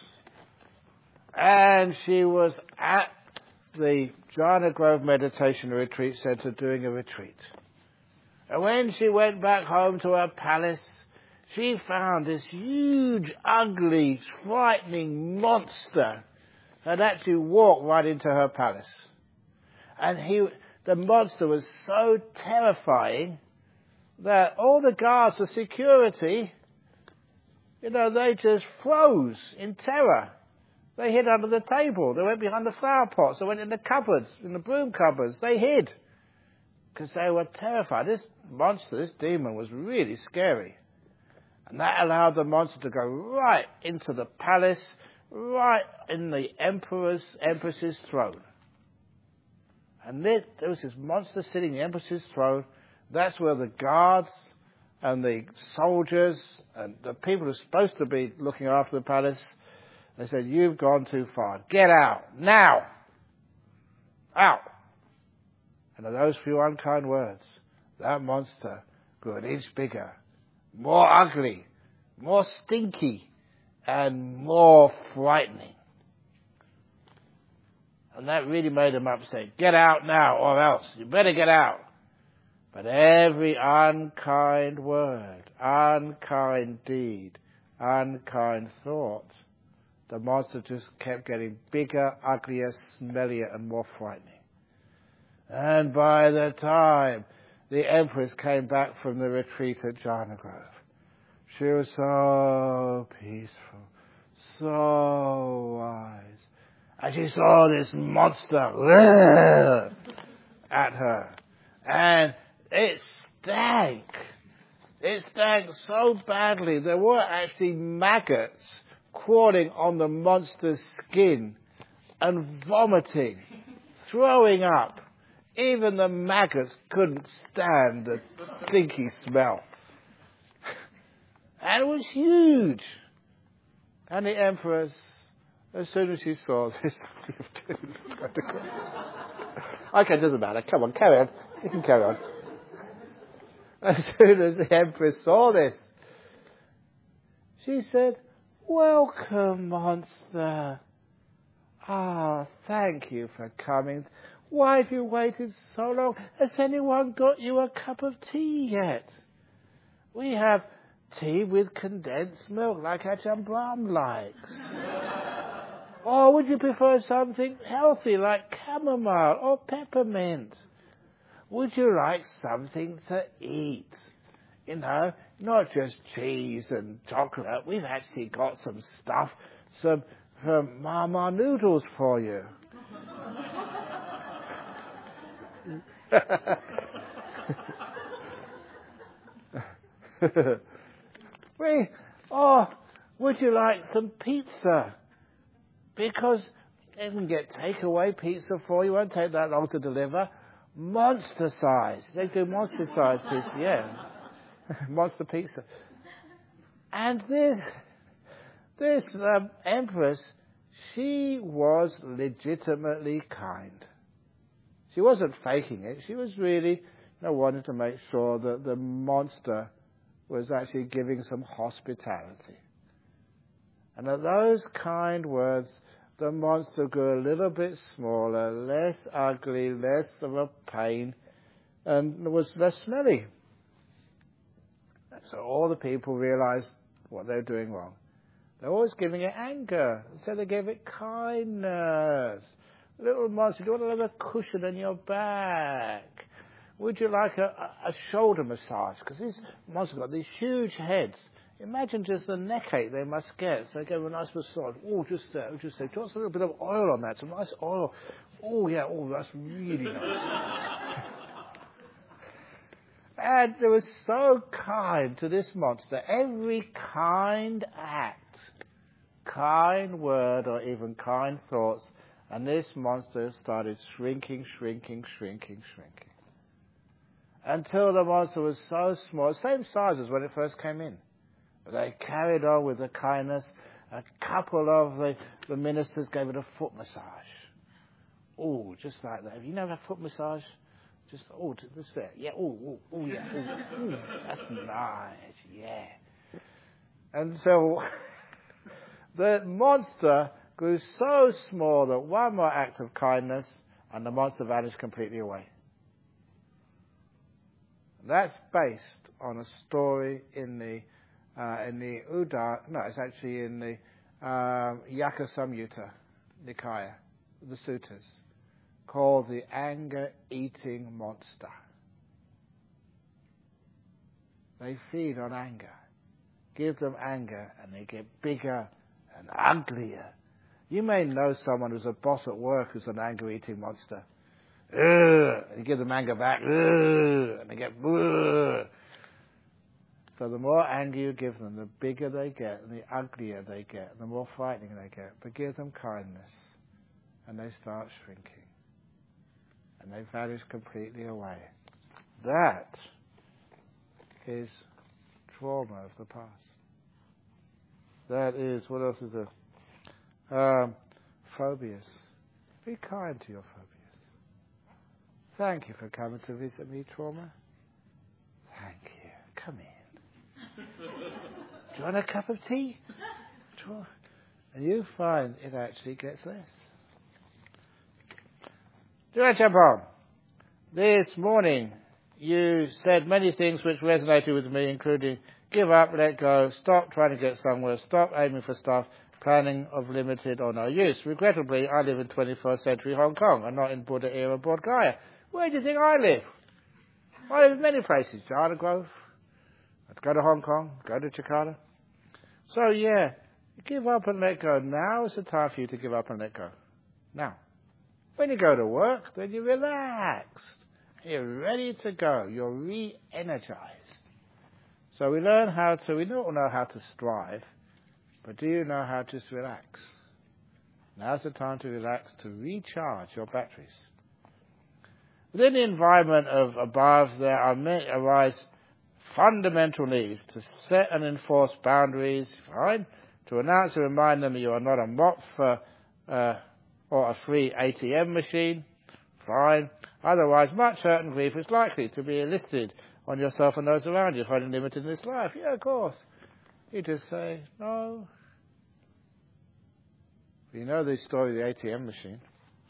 A: And she was at the Jhana Grove Meditation Retreat Center doing a retreat. And when she went back home to her palace, she found this huge, ugly, frightening monster had actually walked right into her palace. And he, the monster was so terrifying that all the guards, the security, you know, they just froze in terror. They hid under the table. They went behind the flower pots. They went in the cupboards, in the broom cupboards. They hid because they were terrified. This monster, this demon, was really scary. And that allowed the monster to go right into the palace, right in the emperor's, empress's throne. And there, there was this monster sitting in the empress's throne. That's where the guards and the soldiers and the people who are supposed to be looking after the palace, they said, you've gone too far. Get out. Now. Out. And of those few unkind words, that monster grew an inch bigger, more ugly, more stinky, and more frightening. And that really made him upset. Get out now, or else. You better get out. But every unkind word, unkind deed, unkind thought, the monster just kept getting bigger, uglier, smellier, and more frightening. And by the time the empress came back from the retreat at Jhana Grove, she was so peaceful, so wise. And she saw this monster at her. And it stank. It stank so badly. There were actually maggots crawling on the monster's skin and vomiting, throwing up. Even the maggots couldn't stand the stinky smell. And it was huge. And the empress, as soon as she saw this, okay, it doesn't matter. Come on, carry on. You can carry on. As soon as the empress saw this, she said, welcome, monster. Ah, thank you for coming. Why have you waited so long? Has anyone got you a cup of tea yet? We have tea with condensed milk like Ajahn Brahm likes. Or would you prefer something healthy like chamomile or peppermint? Would you like something to eat? You know, not just cheese and chocolate. We've actually got some stuff, some, some mama noodles for you. we, oh, would you like some pizza? Because they can get takeaway pizza for you. Won't take that long to deliver. Monster size. They do monster size pizza, yeah. Monster pizza. And this, this um, empress, she was legitimately kind. She wasn't faking it. She was really, you know, wanted to make sure that the monster was actually giving some hospitality. And at those kind words, the monster grew a little bit smaller, less ugly, less of a pain, and was less smelly. So all the people realized what they were doing wrong. They're always giving it anger. So they gave it kindness. Little monster, do you want another cushion in your back? Would you like a, a, a shoulder massage? Because these monsters got these huge heads. Imagine just the neck ache they must get. So they gave a nice massage. Oh, just there, just there. Do you want a little bit of oil on that? Some nice oil. Oh, yeah, oh, that's really nice. And they were so kind to this monster. Every kind act, kind word, or even kind thoughts, and this monster started shrinking, shrinking, shrinking, shrinking. until the monster was so small, same size as when it first came in. But they carried on with the kindness. A couple of the, the ministers gave it a foot massage. Oh, just like that. Have you never had a foot massage? Just, oh, just there. Yeah, oh, oh, oh, yeah. Oh, ooh, that's nice, yeah. And so the monster grew so small that one more act of kindness and the monster vanished completely away. That's based on a story in the uh, in the Uda. No, it's actually in the um, Yaka Samyutta Nikaya, the sutras, called the anger-eating monster. They feed on anger. Give them anger, and they get bigger and uglier. You may know someone who's a boss at work who's an anger-eating monster. Ugh, and you give them anger back, ugh, and they get ugh. So the more anger you give them, the bigger they get, and the uglier they get, and the more frightening they get. But give them kindness, and they start shrinking, and they vanish completely away. That is trauma of the past. That is, what else is there? Um, phobias. Be kind to your phobias. Thank you for coming to visit me, trauma. Thank you. Come in. Do you want a cup of tea? Trauma. And you find it actually gets less. Do I jump on? This morning you said many things which resonated with me, including give up, let go, stop trying to get somewhere, stop aiming for stuff, planning of limited or no use. Regrettably, I live in twenty-first century Hong Kong and not in Buddha era Bodh Gaya. Where do you think I live? I live in many places. Jhana Grove. I'd go to Hong Kong, go to Jakarta. So yeah, give up and let go. Now is the time for you to give up and let go. Now. When you go to work, then you're relaxed. You're ready to go. You're re-energized. So we learn how to, we don't know how to strive, but do you know how to just relax? Now's the time to relax, to recharge your batteries. Within the environment of above, there are many, arise fundamental needs to set and enforce boundaries, fine, to announce and remind them that you are not a mop for, uh, or a free A T M machine, fine. Otherwise, much hurt and grief is likely to be elicited on yourself and those around you, finding limited in this life. Yeah, of course. You just say, no. You know the story of the A T M machine.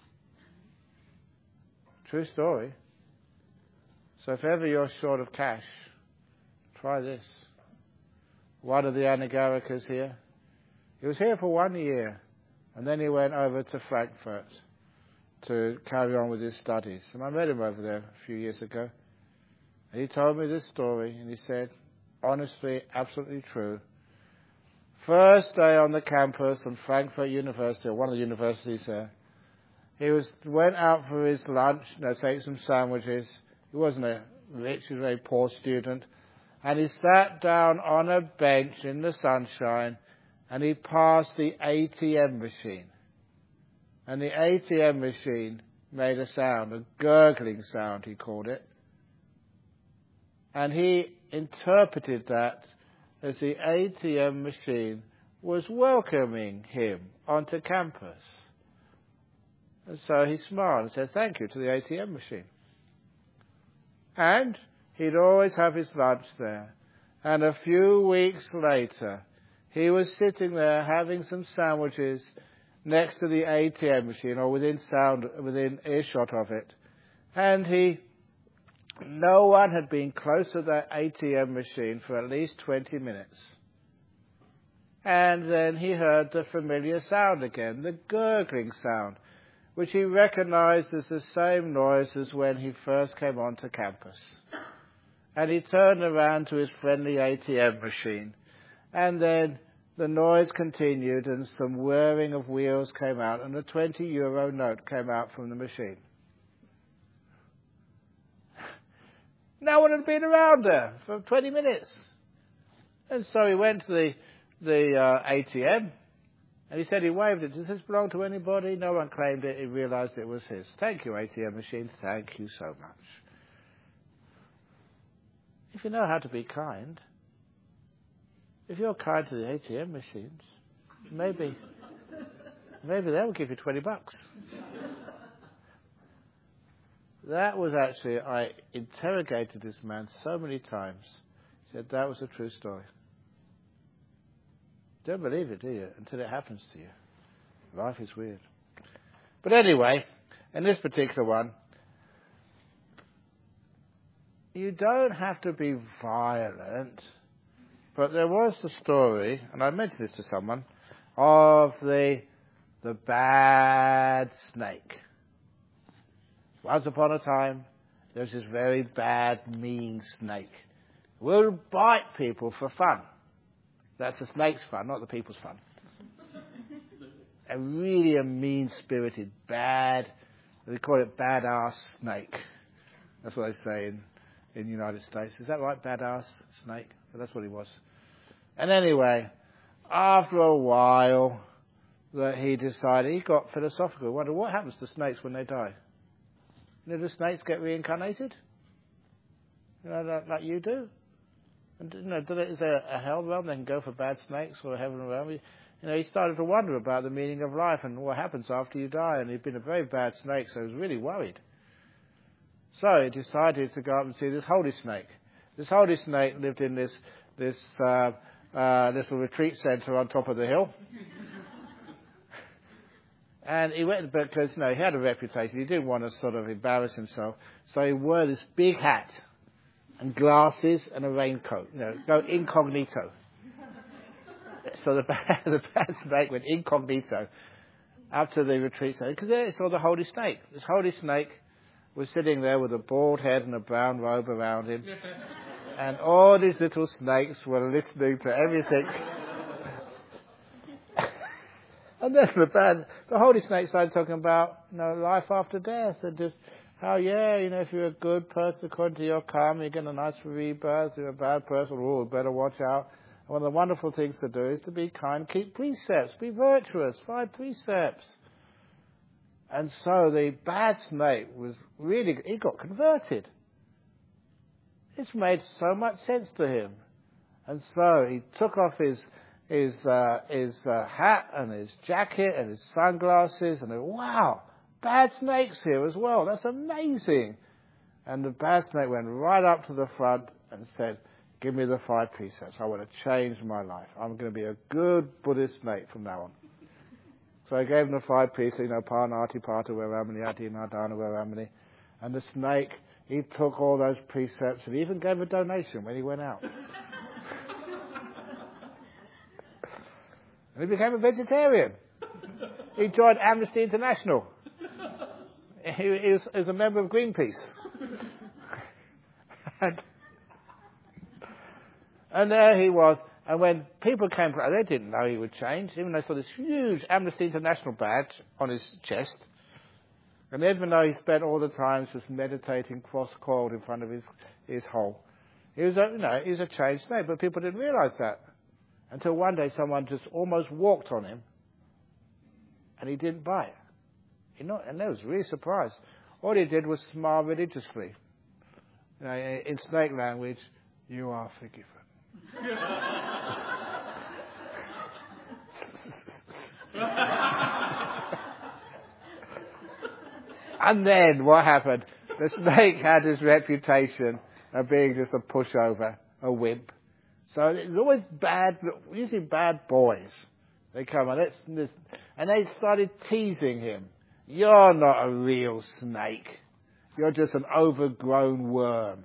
A: True story. So if ever you're short of cash, try this. One of the Anagarikas here, he was here for one year, and then he went over to Frankfurt to carry on with his studies. And I met him over there a few years ago. And he told me this story, and he said, honestly, absolutely true. First day on the campus on Frankfurt University, or one of the universities there, he was went out for his lunch, you know, take some sandwiches. He wasn't a rich, he was a very poor student. And he sat down on a bench in the sunshine, and he passed the A T M machine. And the A T M machine made a sound, a gurgling sound, he called it. And he interpreted that as the A T M machine was welcoming him onto campus. And so he smiled and said thank you to the A T M machine. And he'd always have his lunch there. And a few weeks later, he was sitting there having some sandwiches next to the A T M machine, or within sound, within earshot of it. And he, no one had been close to that A T M machine for at least twenty minutes. And then he heard the familiar sound again, the gurgling sound, which he recognized as the same noise as when he first came onto campus. And he turned around to his friendly A T M machine. And then the noise continued, and some whirring of wheels came out, and a twenty euro note came out from the machine. No one had been around there for twenty minutes. And so he went to the, the uh, A T M, and he said he waved it. Does this belong to anybody? No one claimed it. He realized it was his. Thank you, A T M machine. Thank you so much. if you know how to be kind, if you're kind to the A T M machines, maybe, maybe they'll give you twenty bucks. That was actually, I interrogated this man so many times. He said that was a true story. Don't believe it, do you? Until it happens to you. Life is weird. But anyway, in this particular one, you don't have to be violent, but there was the story, and I mentioned this to someone, of the the bad snake. Once upon a time, there was this very bad, mean snake who will bite people for fun. That's the snake's fun, not the people's fun. A really a mean-spirited, bad, they call it badass snake. That's what they say in, in the United States. Is that right, badass snake? But that's what he was. And anyway, after a while, that he decided, he got philosophical. He wondered, what happens to snakes when they die? You know, do snakes get reincarnated? You know, like, like you do? And, you know, do they, is there a hell realm they can go for bad snakes, or a heaven realm? You know, he started to wonder about the meaning of life and what happens after you die. And he'd been a very bad snake, so he was really worried. So he decided to go up and see this holy snake. This holy snake lived in this this uh, uh, little retreat centre on top of the hill. And he went because, you know, he had a reputation. He didn't want to sort of embarrass himself. So he wore this big hat and glasses and a raincoat, you know, go incognito. So the bad, the bad snake went incognito up to the retreat centre because there he saw the holy snake. This holy snake was sitting there with a bald head and a brown robe around him. And all these little snakes were listening to everything. And then the bad, the holy snake started talking about, you know, life after death and just how, yeah, you know, if you're a good person according to your karma, you get a nice rebirth. If you're a bad person, oh, better watch out. And one of the wonderful things to do is to be kind, keep precepts, be virtuous, five precepts. And so the bad snake was really, he got converted. It's made so much sense to him. And so he took off his his uh, his uh, hat and his jacket and his sunglasses and, wow, bad snake's here as well. That's amazing. And the bad snake went right up to the front and said, give me the five precepts. I want to change my life. I'm going to be a good Buddhist snake from now on. So I gave him the five precepts, you know, Parnati, Pata, Veramani, Adi, Nadana, Veramani. And the snake, he took all those precepts and he even gave a donation when he went out. And he became a vegetarian. He joined Amnesty International. He, he, was, he was a member of Greenpeace. and, and there he was. And when people came, they didn't know he would change, even though they saw this huge Amnesty International badge on his chest. And even though he spent all the time just meditating cross-coiled in front of his, his hole, he was a, you know, he was a changed snake, but people didn't realise that. Until one day someone just almost walked on him, and he didn't bite. He not, and they was really surprised. All he did was smile religiously. You know, in snake language, you are forgiven. And then what happened? The snake had his reputation of being just a pushover, a wimp. So it's always bad, usually bad boys. They come and, let's, and they started teasing him. You're not a real snake. You're just an overgrown worm.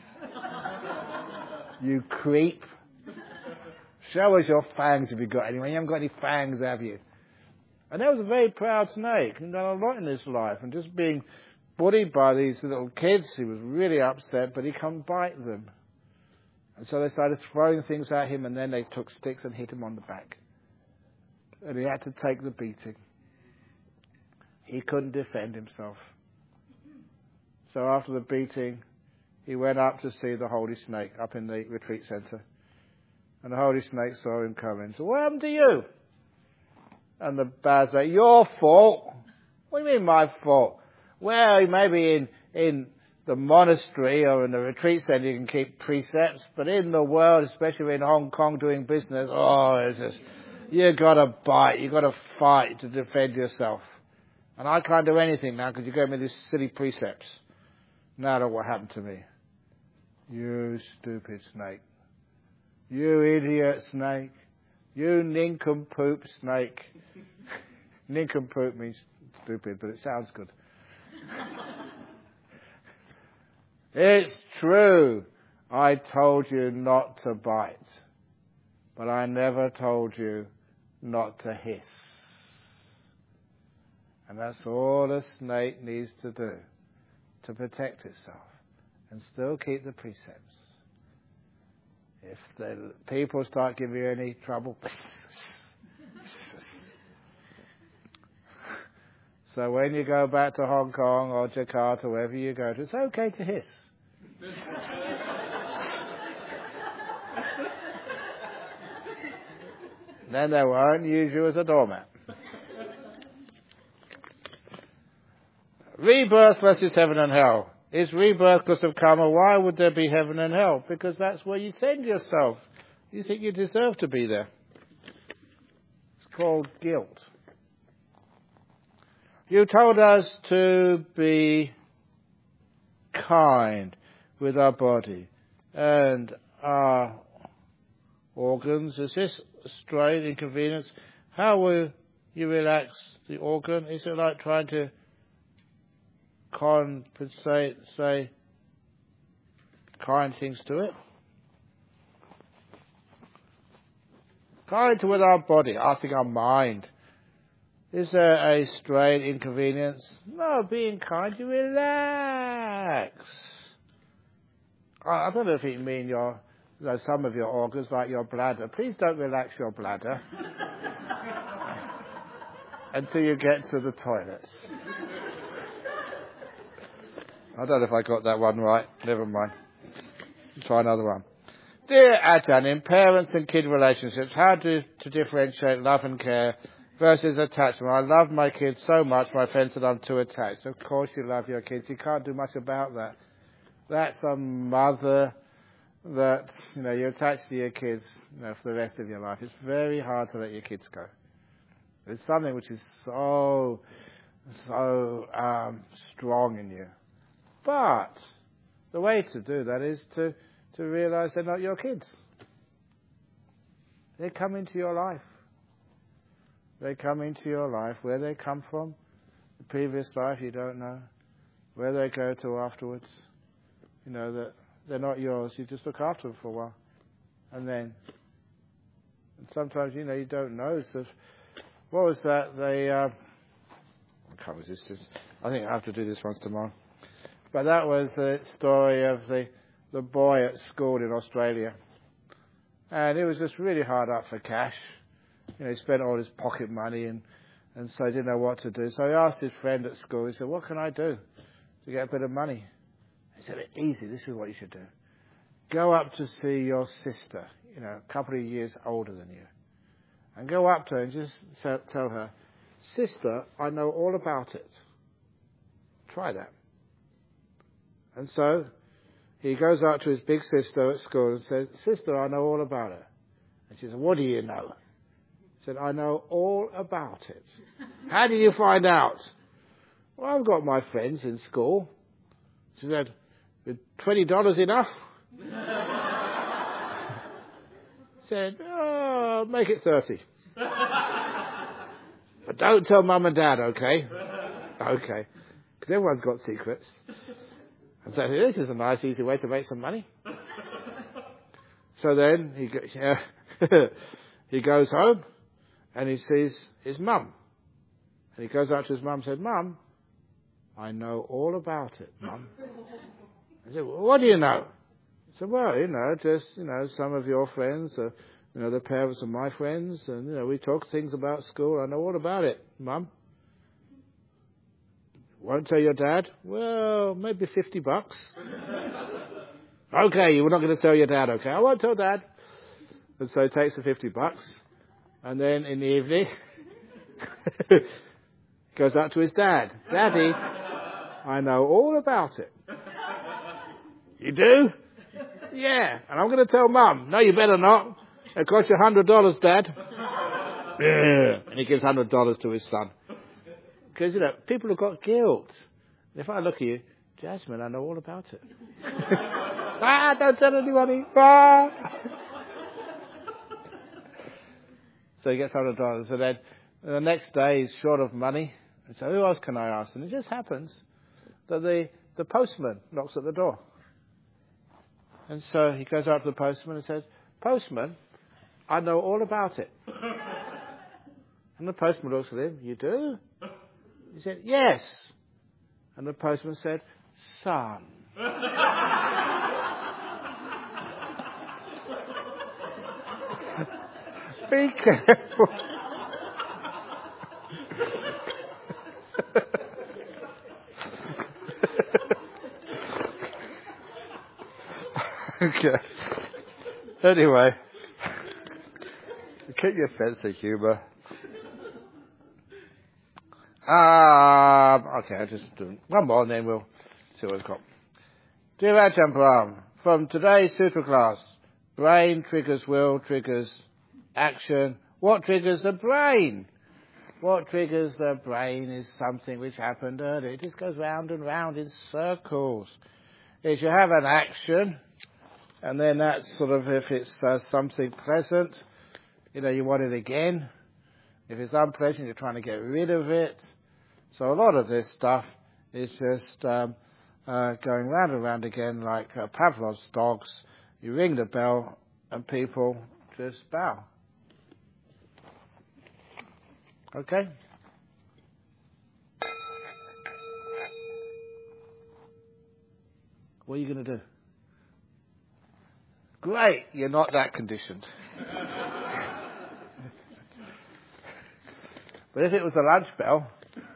A: You creep. Show us your fangs if you've got any. You haven't got any fangs, have you? And that was a very proud snake. He'd done a lot in his life. And just being bullied by these little kids, he was really upset, but he couldn't bite them. And so they started throwing things at him, and then they took sticks and hit him on the back. And he had to take the beating. He couldn't defend himself. So after the beating, he went up to see the holy snake up in the retreat centre. And the holy snake saw him coming. So, what happened to you? And the bad snake, your fault? What do you mean my fault? Well, maybe in, in the monastery or in the retreat centre you can keep precepts, but in the world, especially in Hong Kong doing business, oh, it's just, you got to bite, you got to fight to defend yourself. And I can't do anything now because you gave me these silly precepts. Now look what happened to me. You stupid snake. You idiot snake. You nincompoop snake. Nincompoop means stupid, but it sounds good. It's true. I told you not to bite, but I never told you not to hiss. And that's all a snake needs to do to protect itself and still keep the precepts. If the people start giving you any trouble, so when you go back to Hong Kong or Jakarta, wherever you go to, it's okay to hiss. Then they won't use you as a doormat. Rebirth versus heaven and hell. Is rebirth because of karma? Why would there be heaven and hell? Because that's where you send yourself. You think you deserve to be there. It's called guilt. You told us to be kind with our body and our organs. Is this a strain, inconvenience? How will you relax the organ? Is it like trying to compensate, say, kind things to it? Kind with our body, I think our mind. Is there a strain, inconvenience? No, being kind, you relax. I don't know if you mean your, you know, some of your organs, like your bladder. Please don't relax your bladder until you get to the toilets. I don't know if I got that one right. Never mind. Try another one. Dear Ajahn, in parents and kid relationships, how do to differentiate love and care versus attachment? I love my kids so much, my friend said I'm too attached. Of course you love your kids. You can't do much about that. That's a mother that, you know, you're attached to your kids, you know, for the rest of your life. It's very hard to let your kids go. It's something which is so, so um, strong in you. But the way to do that is to, to realize they're not your kids. They come into your life. They come into your life. Where they come from, the previous life, you don't know. Where they go to afterwards, you know, that they're not yours. You just look after them for a while. And then, and sometimes, you know, you don't know. So, what was that? They, uh, I can't resist this. I think I have to do this once tomorrow. But that was the story of the, the boy at school in Australia. And he was just really hard up for cash. You know, he spent all his pocket money and, and so he didn't know what to do. So he asked his friend at school, he said, what can I do to get a bit of money? He said, easy, this is what you should do. Go up to see your sister, you know, a couple of years older than you. And go up to her and just tell her, sister, I know all about it. Try that. And so he goes up to his big sister at school and says, sister, I know all about it. And she said, what do you know? He said, I know all about it. How did you find out? Well, I've got my friends in school. She said, is twenty dollars enough? Said, oh, make it thirty. But don't tell mum and dad, okay? Okay. Because everyone's got secrets. And so this is a nice, easy way to make some money. So then he goes, uh, he goes home and he sees his mum. And he goes up to his mum and said, Mum, I know all about it, Mum. I said, well, what do you know? I said, well, you know, just, you know, some of your friends, uh, you know, the parents of my friends, and, you know, we talk things about school. I know all about it, Mum. Won't tell your dad? Well, maybe fifty bucks. Okay, you're not going to tell your dad, okay? I won't tell Dad. And so he takes the fifty bucks. And then in the evening, goes up to his dad. Daddy, I know all about it. You do? Yeah. And I'm going to tell Mum. No, you better not. It cost you one hundred dollars, Dad. Yeah. And he gives one hundred dollars to his son. Because, you know, people have got guilt. And if I look at you, Jasmine, I know all about it. Ah, don't tell anybody. Ah. So he gets one hundred dollars. And then the next day he's short of money. And so who else can I ask? And it just happens that the, the postman knocks at the door. And so he goes out to the postman and says, Postman, I know all about it. And the postman looks at him, you do? He said, yes. And the postman said, son. Be careful. Okay. Anyway, keep your sense of humour. Um, okay, I'll just do one more and then we'll see what we've got. Dear Ajahn Brahm, from today's Sutra class, brain triggers will, triggers action. What triggers the brain? What triggers the brain is something which happened earlier. It just goes round and round in circles. If you have an action, and then that's sort of, if it's uh, something pleasant, you know, you want it again. If it's unpleasant, you're trying to get rid of it. So a lot of this stuff is just um, uh, going round and round again, like uh, Pavlov's dogs. You ring the bell, and people just bow. Okay? What are you going to do? Great, you're not that conditioned. But if it was a lunch bell,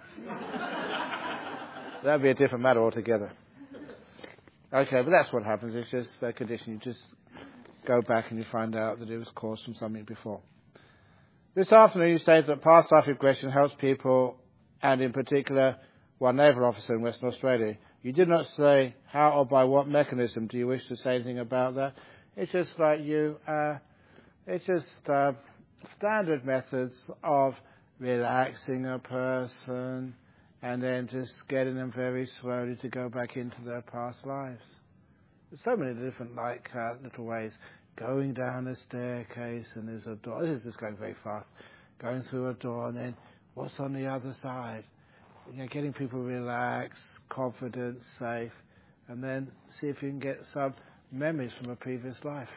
A: that'd be a different matter altogether. Okay, but that's what happens. It's just a condition. You just go back and you find out that it was caused from something before. This afternoon you stated that past life regression helps people, and in particular one naval officer in Western Australia. You did not say how or by what mechanism. Do you wish to say anything about that? It's just like you, uh, it's just uh, standard methods of relaxing a person and then just getting them very slowly to go back into their past lives. There's so many different like uh, little ways. Going down a staircase and there's a door. This is just going very fast. Going through a door and then what's on the other side? You know, getting people relaxed, confident, safe, and then see if you can get some memories from a previous life.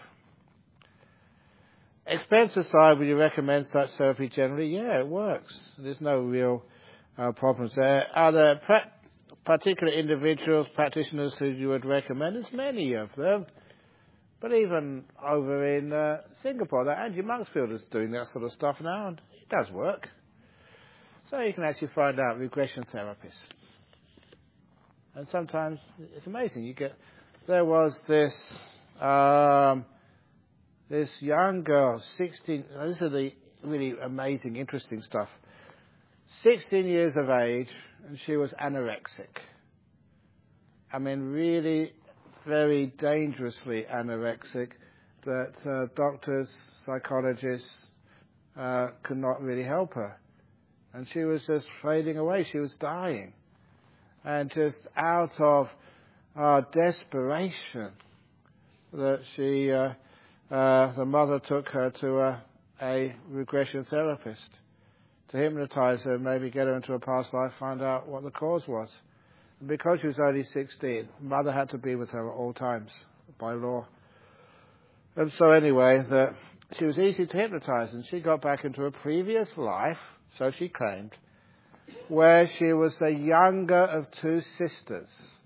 A: Expense aside, would you recommend such therapy generally? Yeah, it works. There's no real uh, problems there. Are there pra- particular individuals, practitioners who you would recommend? There's many of them. But even over in uh, Singapore, that Angie Monksfield is doing that sort of stuff now, and it does work. So you can actually find out regression therapists. And sometimes it's amazing. You get, there was this um, this young girl, sixteen. This is the really amazing, interesting stuff. sixteen years of age, and she was anorexic. I mean, really, very dangerously anorexic. That uh, doctors, psychologists uh, could not really help her. And she was just fading away. She was dying. And just out of uh, desperation, that she, uh, uh, the mother took her to a, a regression therapist to hypnotize her, maybe get her into a past life, find out what the cause was. And because she was only sixteen, mother had to be with her at all times by law. And so anyway, the, she was easy to hypnotize, and she got back into a previous life, so she claimed, where she was the younger of two sisters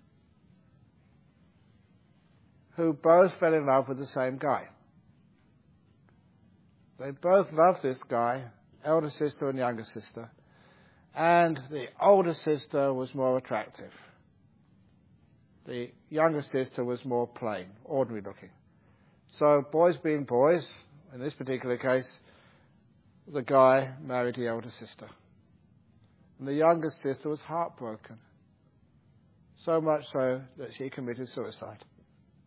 A: who both fell in love with the same guy. They both loved this guy, elder sister and younger sister, and the older sister was more attractive. The younger sister was more plain, ordinary looking. So boys being boys, in this particular case, the guy married the elder sister. And the younger sister was heartbroken. So much so that she committed suicide.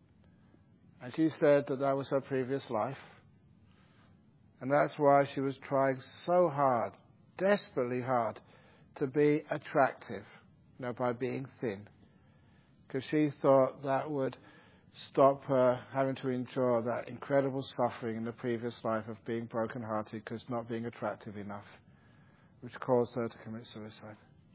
A: And she said that that was her previous life. And that's why she was trying so hard, desperately hard, to be attractive, you know, by being thin. Because she thought that would stop her having to endure that incredible suffering in the previous life of being broken-hearted because not being attractive enough, which caused her to commit suicide.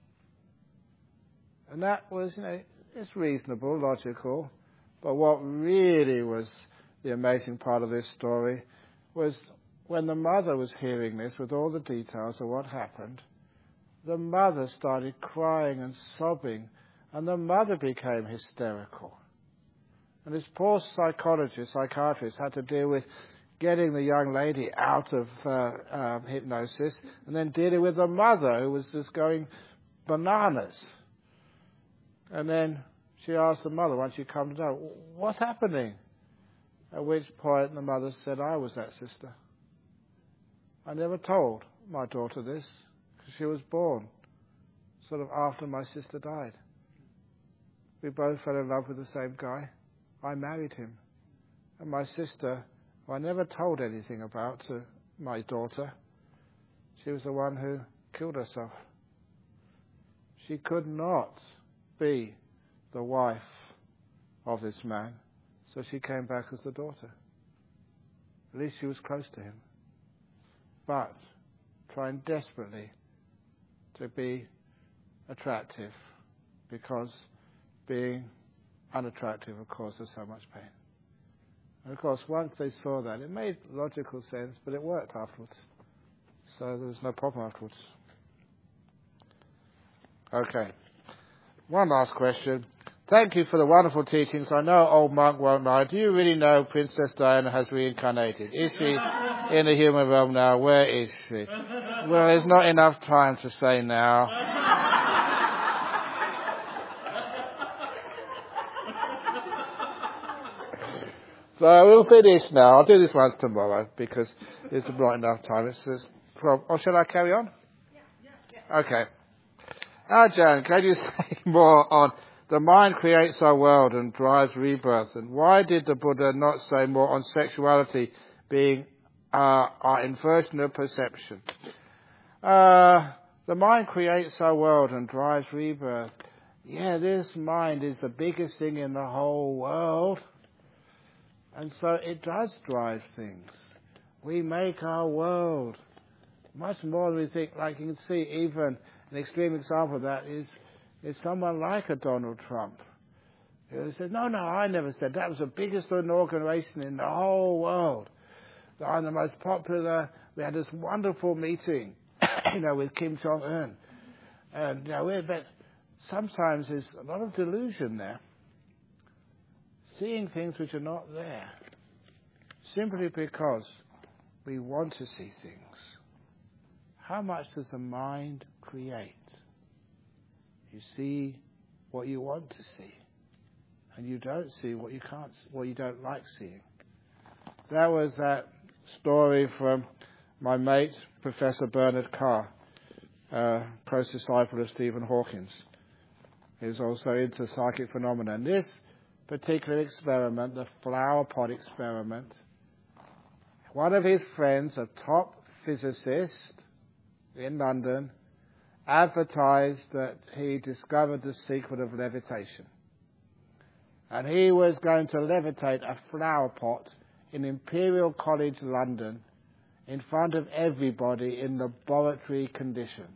A: And that was, you know, it's reasonable, logical, but what really was the amazing part of this story was when the mother was hearing this with all the details of what happened, the mother started crying and sobbing, and the mother became hysterical. And this poor psychologist, psychiatrist, had to deal with getting the young lady out of uh, um, hypnosis and then dealing with the mother who was just going bananas. And then she asked the mother, once she calmed down, what's happening? At which point the mother said, I was that sister. I never told my daughter this because she was born sort of after my sister died. We both fell in love with the same guy. I married him. And my sister, who I never told anything about to my daughter, she was the one who killed herself. She could not be the wife of this man, so she came back as the daughter. At least she was close to him. But trying desperately to be attractive because being unattractive, of course, has so much pain. And of course, once they saw that, it made logical sense, but it worked afterwards. So there was no problem afterwards. Okay. One last question. Thank you for the wonderful teachings. I know old monk won't lie. Do you really know Princess Diana has reincarnated? Is she in the human realm now? Where is she? Well, there's not enough time to say now. So we'll finish now. I'll do this once tomorrow because there's not enough time. It's just twelve. Oh, shall I carry on? Yeah, yeah, yeah. Okay. Ajahn, can you say more on the mind creates our world and drives rebirth? And why did the Buddha not say more on sexuality being uh, our inversion of perception? Uh, the mind creates our world and drives rebirth. Yeah, this mind is the biggest thing in the whole world. And so it does drive things. We make our world much more than we think. Like you can see, even an extreme example of that is, is someone like a Donald Trump, who says, no, no, I never said that was the biggest inauguration in the whole world. I'm the most popular. We had this wonderful meeting, you know, with Kim Jong-un. And, you know, but sometimes there's a lot of delusion there. Seeing things which are not there, simply because we want to see things. How much does the mind create? You see what you want to see, and you don't see what you can't, what you don't like seeing. That was that story from my mate, Professor Bernard Carr, uh, close disciple of Stephen Hawking. He was also into psychic phenomena. And this particular experiment, the flower pot experiment, one of his friends, a top physicist in London, advertised that he discovered the secret of levitation. And he was going to levitate a flower pot in Imperial College London in front of everybody in laboratory conditions.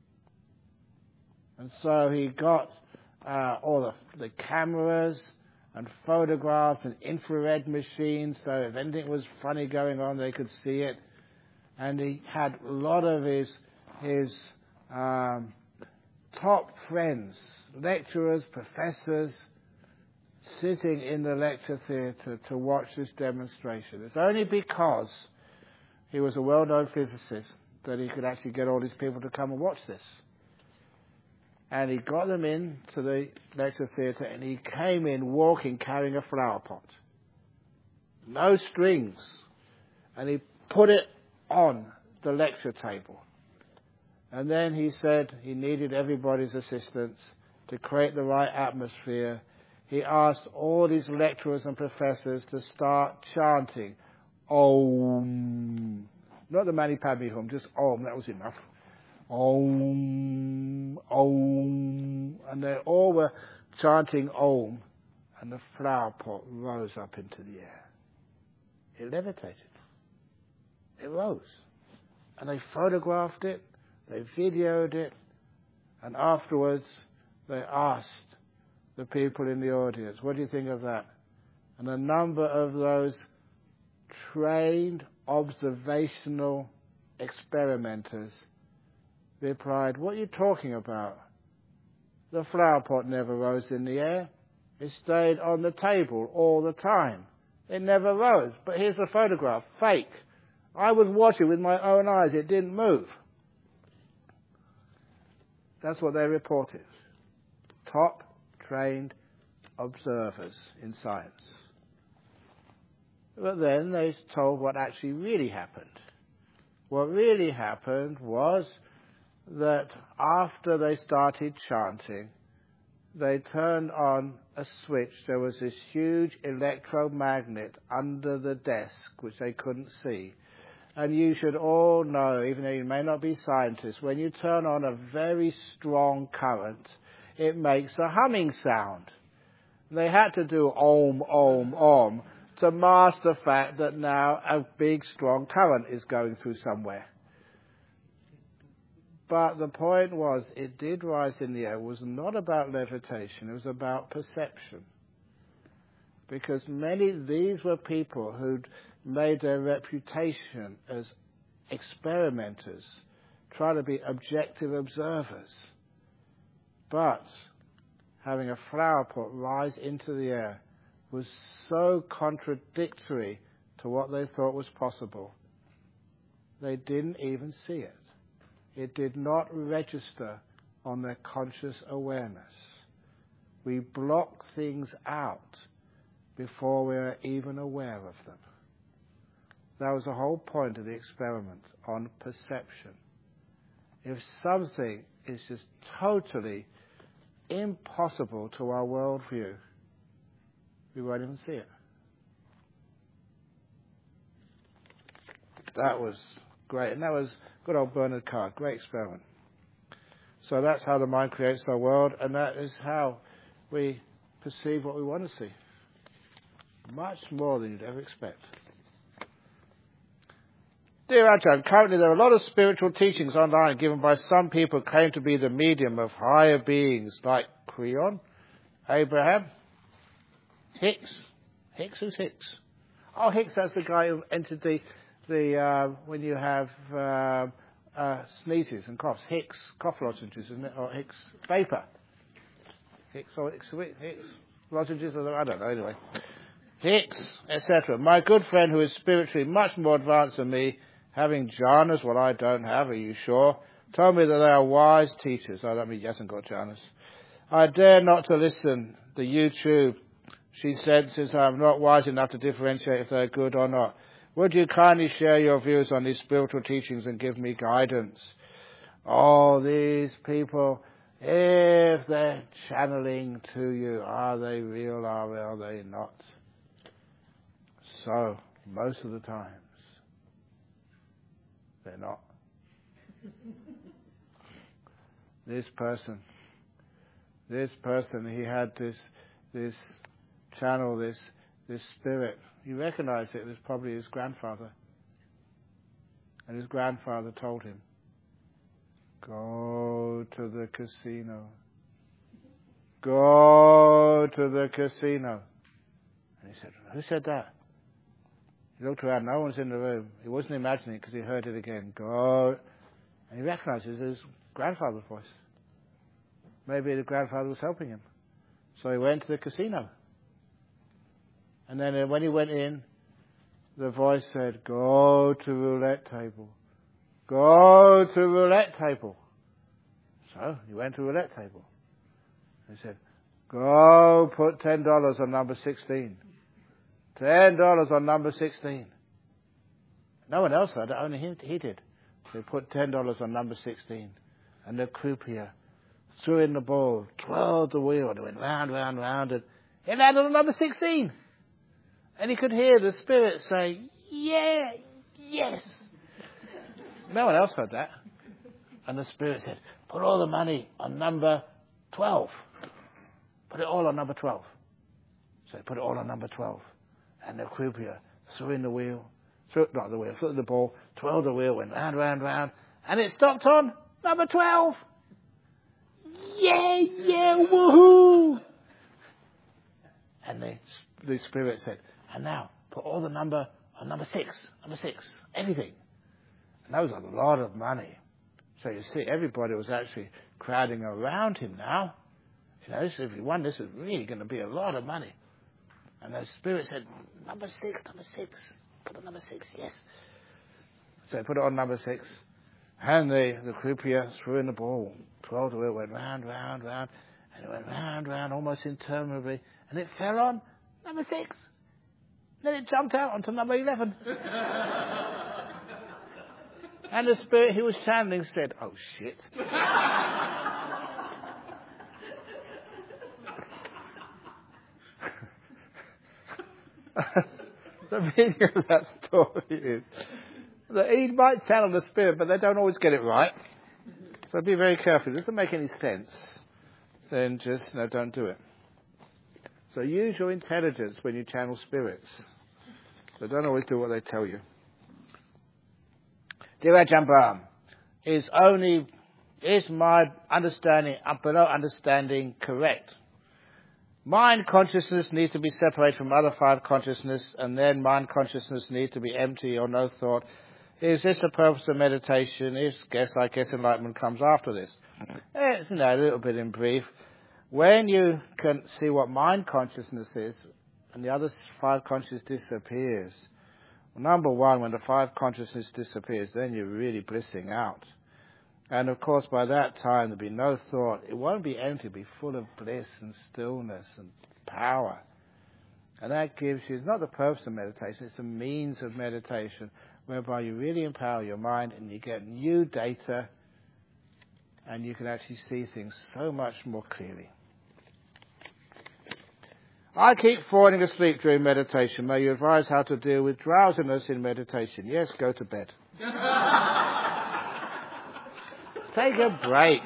A: And so he got uh, all the, the cameras and photographs and infrared machines, so if anything was funny going on, they could see it. And he had a lot of his his um, top friends, lecturers, professors, sitting in the lecture theatre to watch this demonstration. It's only because he was a well-known physicist that he could actually get all these people to come and watch this. And he got them in to the lecture theatre, and he came in walking, carrying a flower pot. No strings. And he put it on the lecture table. And then he said he needed everybody's assistance to create the right atmosphere. he asked all these lecturers and professors to start chanting Om. Not the Mani Padme Hum, just Om, that was enough. Om, Om. And they all were chanting Om, and the flower pot rose up into the air. It levitated. It rose. And they photographed it, they videoed it, and afterwards they asked the people in the audience, what do you think of that? And a number of those trained observational experimenters replied, what are you talking about? The flower pot never rose in the air. It stayed on the table all the time. It never rose. But here's the photograph, fake. I was watching with my own eyes. It didn't move. That's what they reported. Top trained observers in science. But then they told what actually really happened. What really happened was that after they started chanting, they turned on a switch. There was this huge electromagnet under the desk, which they couldn't see. And you should all know, even though you may not be scientists, when you turn on a very strong current, it makes a humming sound. They had to do Om, Om, Om to mask the fact that now a big, strong current is going through somewhere. But the point was, it did rise in the air. It was not about levitation. It was about perception. Because many, these were people who'd made their reputation as experimenters, trying to be objective observers. But having a flower pot rise into the air was so contradictory to what they thought was possible, they didn't even see it. It did not register on their conscious awareness. We block things out before we're even aware of them. That was the whole point of the experiment on perception. If something is just totally impossible to our worldview, we won't even see it. That was great. And that was good old Bernard Carr. Great experiment. So that's how the mind creates our world, and that is how we perceive what we want to see. Much more than you'd ever expect. Dear Ajahn, currently there are a lot of spiritual teachings online given by some people who claim to be the medium of higher beings like Creon, Abraham, Hicks. Hicks? Who's Hicks? Oh, Hicks, that's the guy who entered the, the uh, when you have uh, uh, sneezes and coughs. Hicks cough lozenges, isn't it? Or Hicks vapor. Hicks or Hicks, Hicks lozenges, I don't know, anyway. Hicks, et cetera. My good friend who is spiritually much more advanced than me, having jhanas, well, I don't have, are you sure? Told me that they are wise teachers. Oh, that means he hasn't got jhanas. I dare not to listen. The YouTube, she said, since I am not wise enough to differentiate if they're good or not. Would you kindly share your views on these spiritual teachings and give me guidance? Oh, these people, if they're channeling to you, are they real or are they not? So, most of the times, they're not. This person, this person, he had this, this channel, this, this spirit. He recognized it. It was probably his grandfather. And his grandfather told him, go to the casino. Go to the casino. And he said, who said that? He looked around, no one's in the room. He wasn't imagining it because he heard it again. Go. And he recognized it as his grandfather's voice. Maybe the grandfather was helping him. So he went to the casino. And then when he went in, the voice said, go to roulette table. Go to roulette table. So he went to roulette table. He said, go put ten dollars on number sixteen. Ten dollars on number sixteen. No one else heard it, only he, he did. So he put ten dollars on number sixteen. And the croupier threw in the ball, twirled the wheel, and it went round, round, round, and It landed on number sixteen. And he could hear the spirit say, yeah, yes. No one else heard that. And the spirit said, put all the money on number twelve. Put it all on number twelve. So he put it all on number twelve. And the croupier threw in the wheel, threw, not the wheel, threw in the ball, twirled the wheel, went round, round, round, and it stopped on number twelve. Yeah, yeah, woohoo! And the, the spirit said, and now put all the number on number six, number six, everything. And that was a lot of money. So you see, everybody was actually crowding around him now. You know, so if he won, this is really going to be a lot of money. And the spirit said, number six, number six, put on number six, yes. So he put it on number six. And the, the croupier threw in the ball. Twelve to it went round, round, round. And it went round, round, almost interminably. And it fell on number six. Then it jumped out onto number eleven. And the spirit he was channeling said, oh shit. The meaning of that story is that he might channel the spirit, but they don't always get it right. So be very careful. If it doesn't make any sense, then just you know, don't do it. So use your intelligence when you channel spirits. So don't always do what they tell you. Dear Ajahn Brahm, is only is my understanding up below understanding correct? Mind consciousness needs to be separated from other five consciousness, and then mind consciousness needs to be empty or no thought. Is this the purpose of meditation? Is guess I guess enlightenment comes after this. It's you know, a little bit in brief. When you can see what mind consciousness is, and the other five consciousness disappears. Well, number one, when the five consciousness disappears, then you're really blissing out. And of course, by that time, there'll be no thought. It won't be empty. It'll be full of bliss and stillness and power. And that gives you, it's not the purpose of meditation, it's a means of meditation, whereby you really empower your mind and you get new data and you can actually see things so much more clearly. I keep falling asleep during meditation. May you advise how to deal with drowsiness in meditation? Yes, go to bed. Take a break.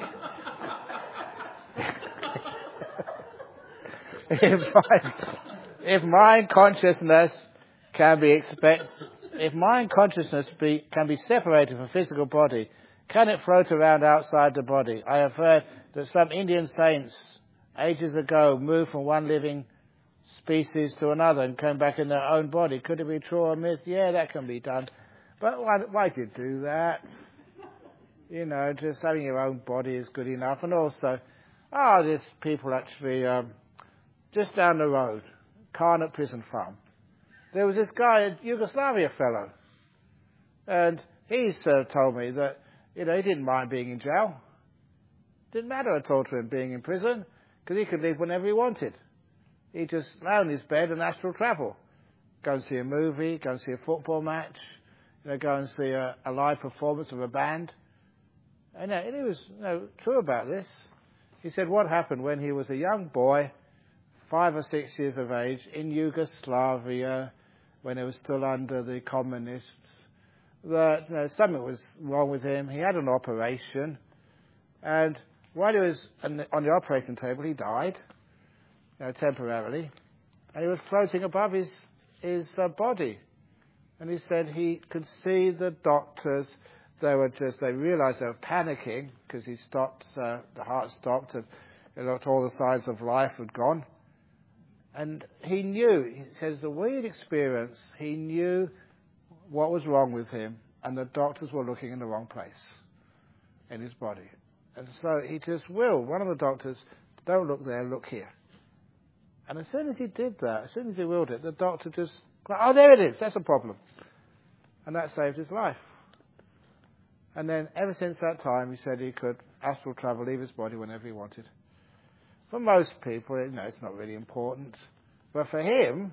A: if, mind, if mind consciousness can be expect, if mind consciousness be, can be separated from physical body, can it float around outside the body? I have heard that some Indian saints ages ago moved from one living species to another and came back in their own body. Could it be true or myth? Yeah, that can be done. But why, why do you do that? You know, just having your own body is good enough. And also, oh, there's people actually um, just down the road, Karnat Prison Farm. There was this guy, a Yugoslavia fellow, and he's uh, told me that, you know, he didn't mind being in jail. Didn't matter at all to him being in prison, because he could leave whenever he wanted. He just lay on his bed and astral travel. Go and see a movie, go and see a football match, you know, go and see a, a live performance of a band. And, uh, and he was you know, true about this. He said what happened when he was a young boy, five or six years of age, in Yugoslavia, when it was still under the communists, that you know, something was wrong with him. He had an operation, and while he was on the, on the operating table, he died, you know, temporarily, and he was floating above his his uh, body. And he said he could see the doctors. They were just, they realized they were panicking because he stopped, uh, the heart stopped, and it looked all the signs of life had gone. And he knew, he says, a weird experience, he knew what was wrong with him, and the doctors were looking in the wrong place in his body. And so he just willed, one of the doctors, don't look there, look here. And as soon as he did that, as soon as he willed it, the doctor just, oh, there it is, that's a problem. And that saved his life. And then ever since that time, he said he could astral travel, leave his body whenever he wanted. For most people, you know, it's not really important. But for him,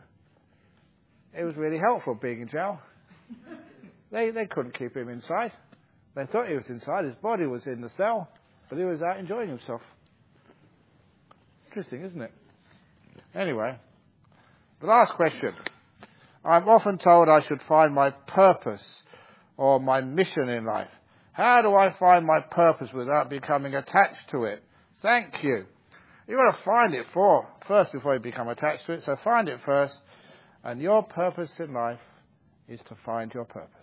A: it was really helpful being in jail. They they couldn't keep him inside. They thought he was inside. His body was in the cell, but he was out enjoying himself. Interesting, isn't it? Anyway, the last question. I'm often told I should find my purpose or my mission in life. How do I find my purpose without becoming attached to it? Thank you. You've got to find it for, first before you become attached to it. So find it first. And your purpose in life is to find your purpose.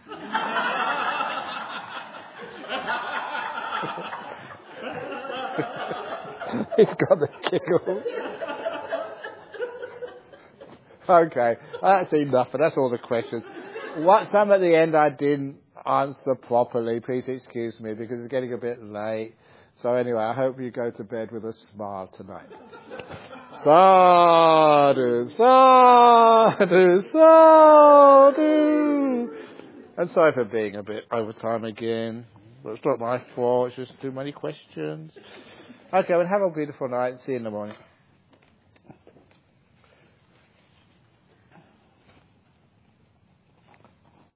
A: He's got the giggles. Okay, that's enough. That's all the questions. What some at the end I didn't answer properly. Please excuse me because it's getting a bit late. So anyway, I hope you go to bed with a smile tonight. Sadhu, sadhu, sadhu. And sorry for being a bit over time again. But it's not my fault. It's just too many questions. Okay, well, have a beautiful night. See you in the morning.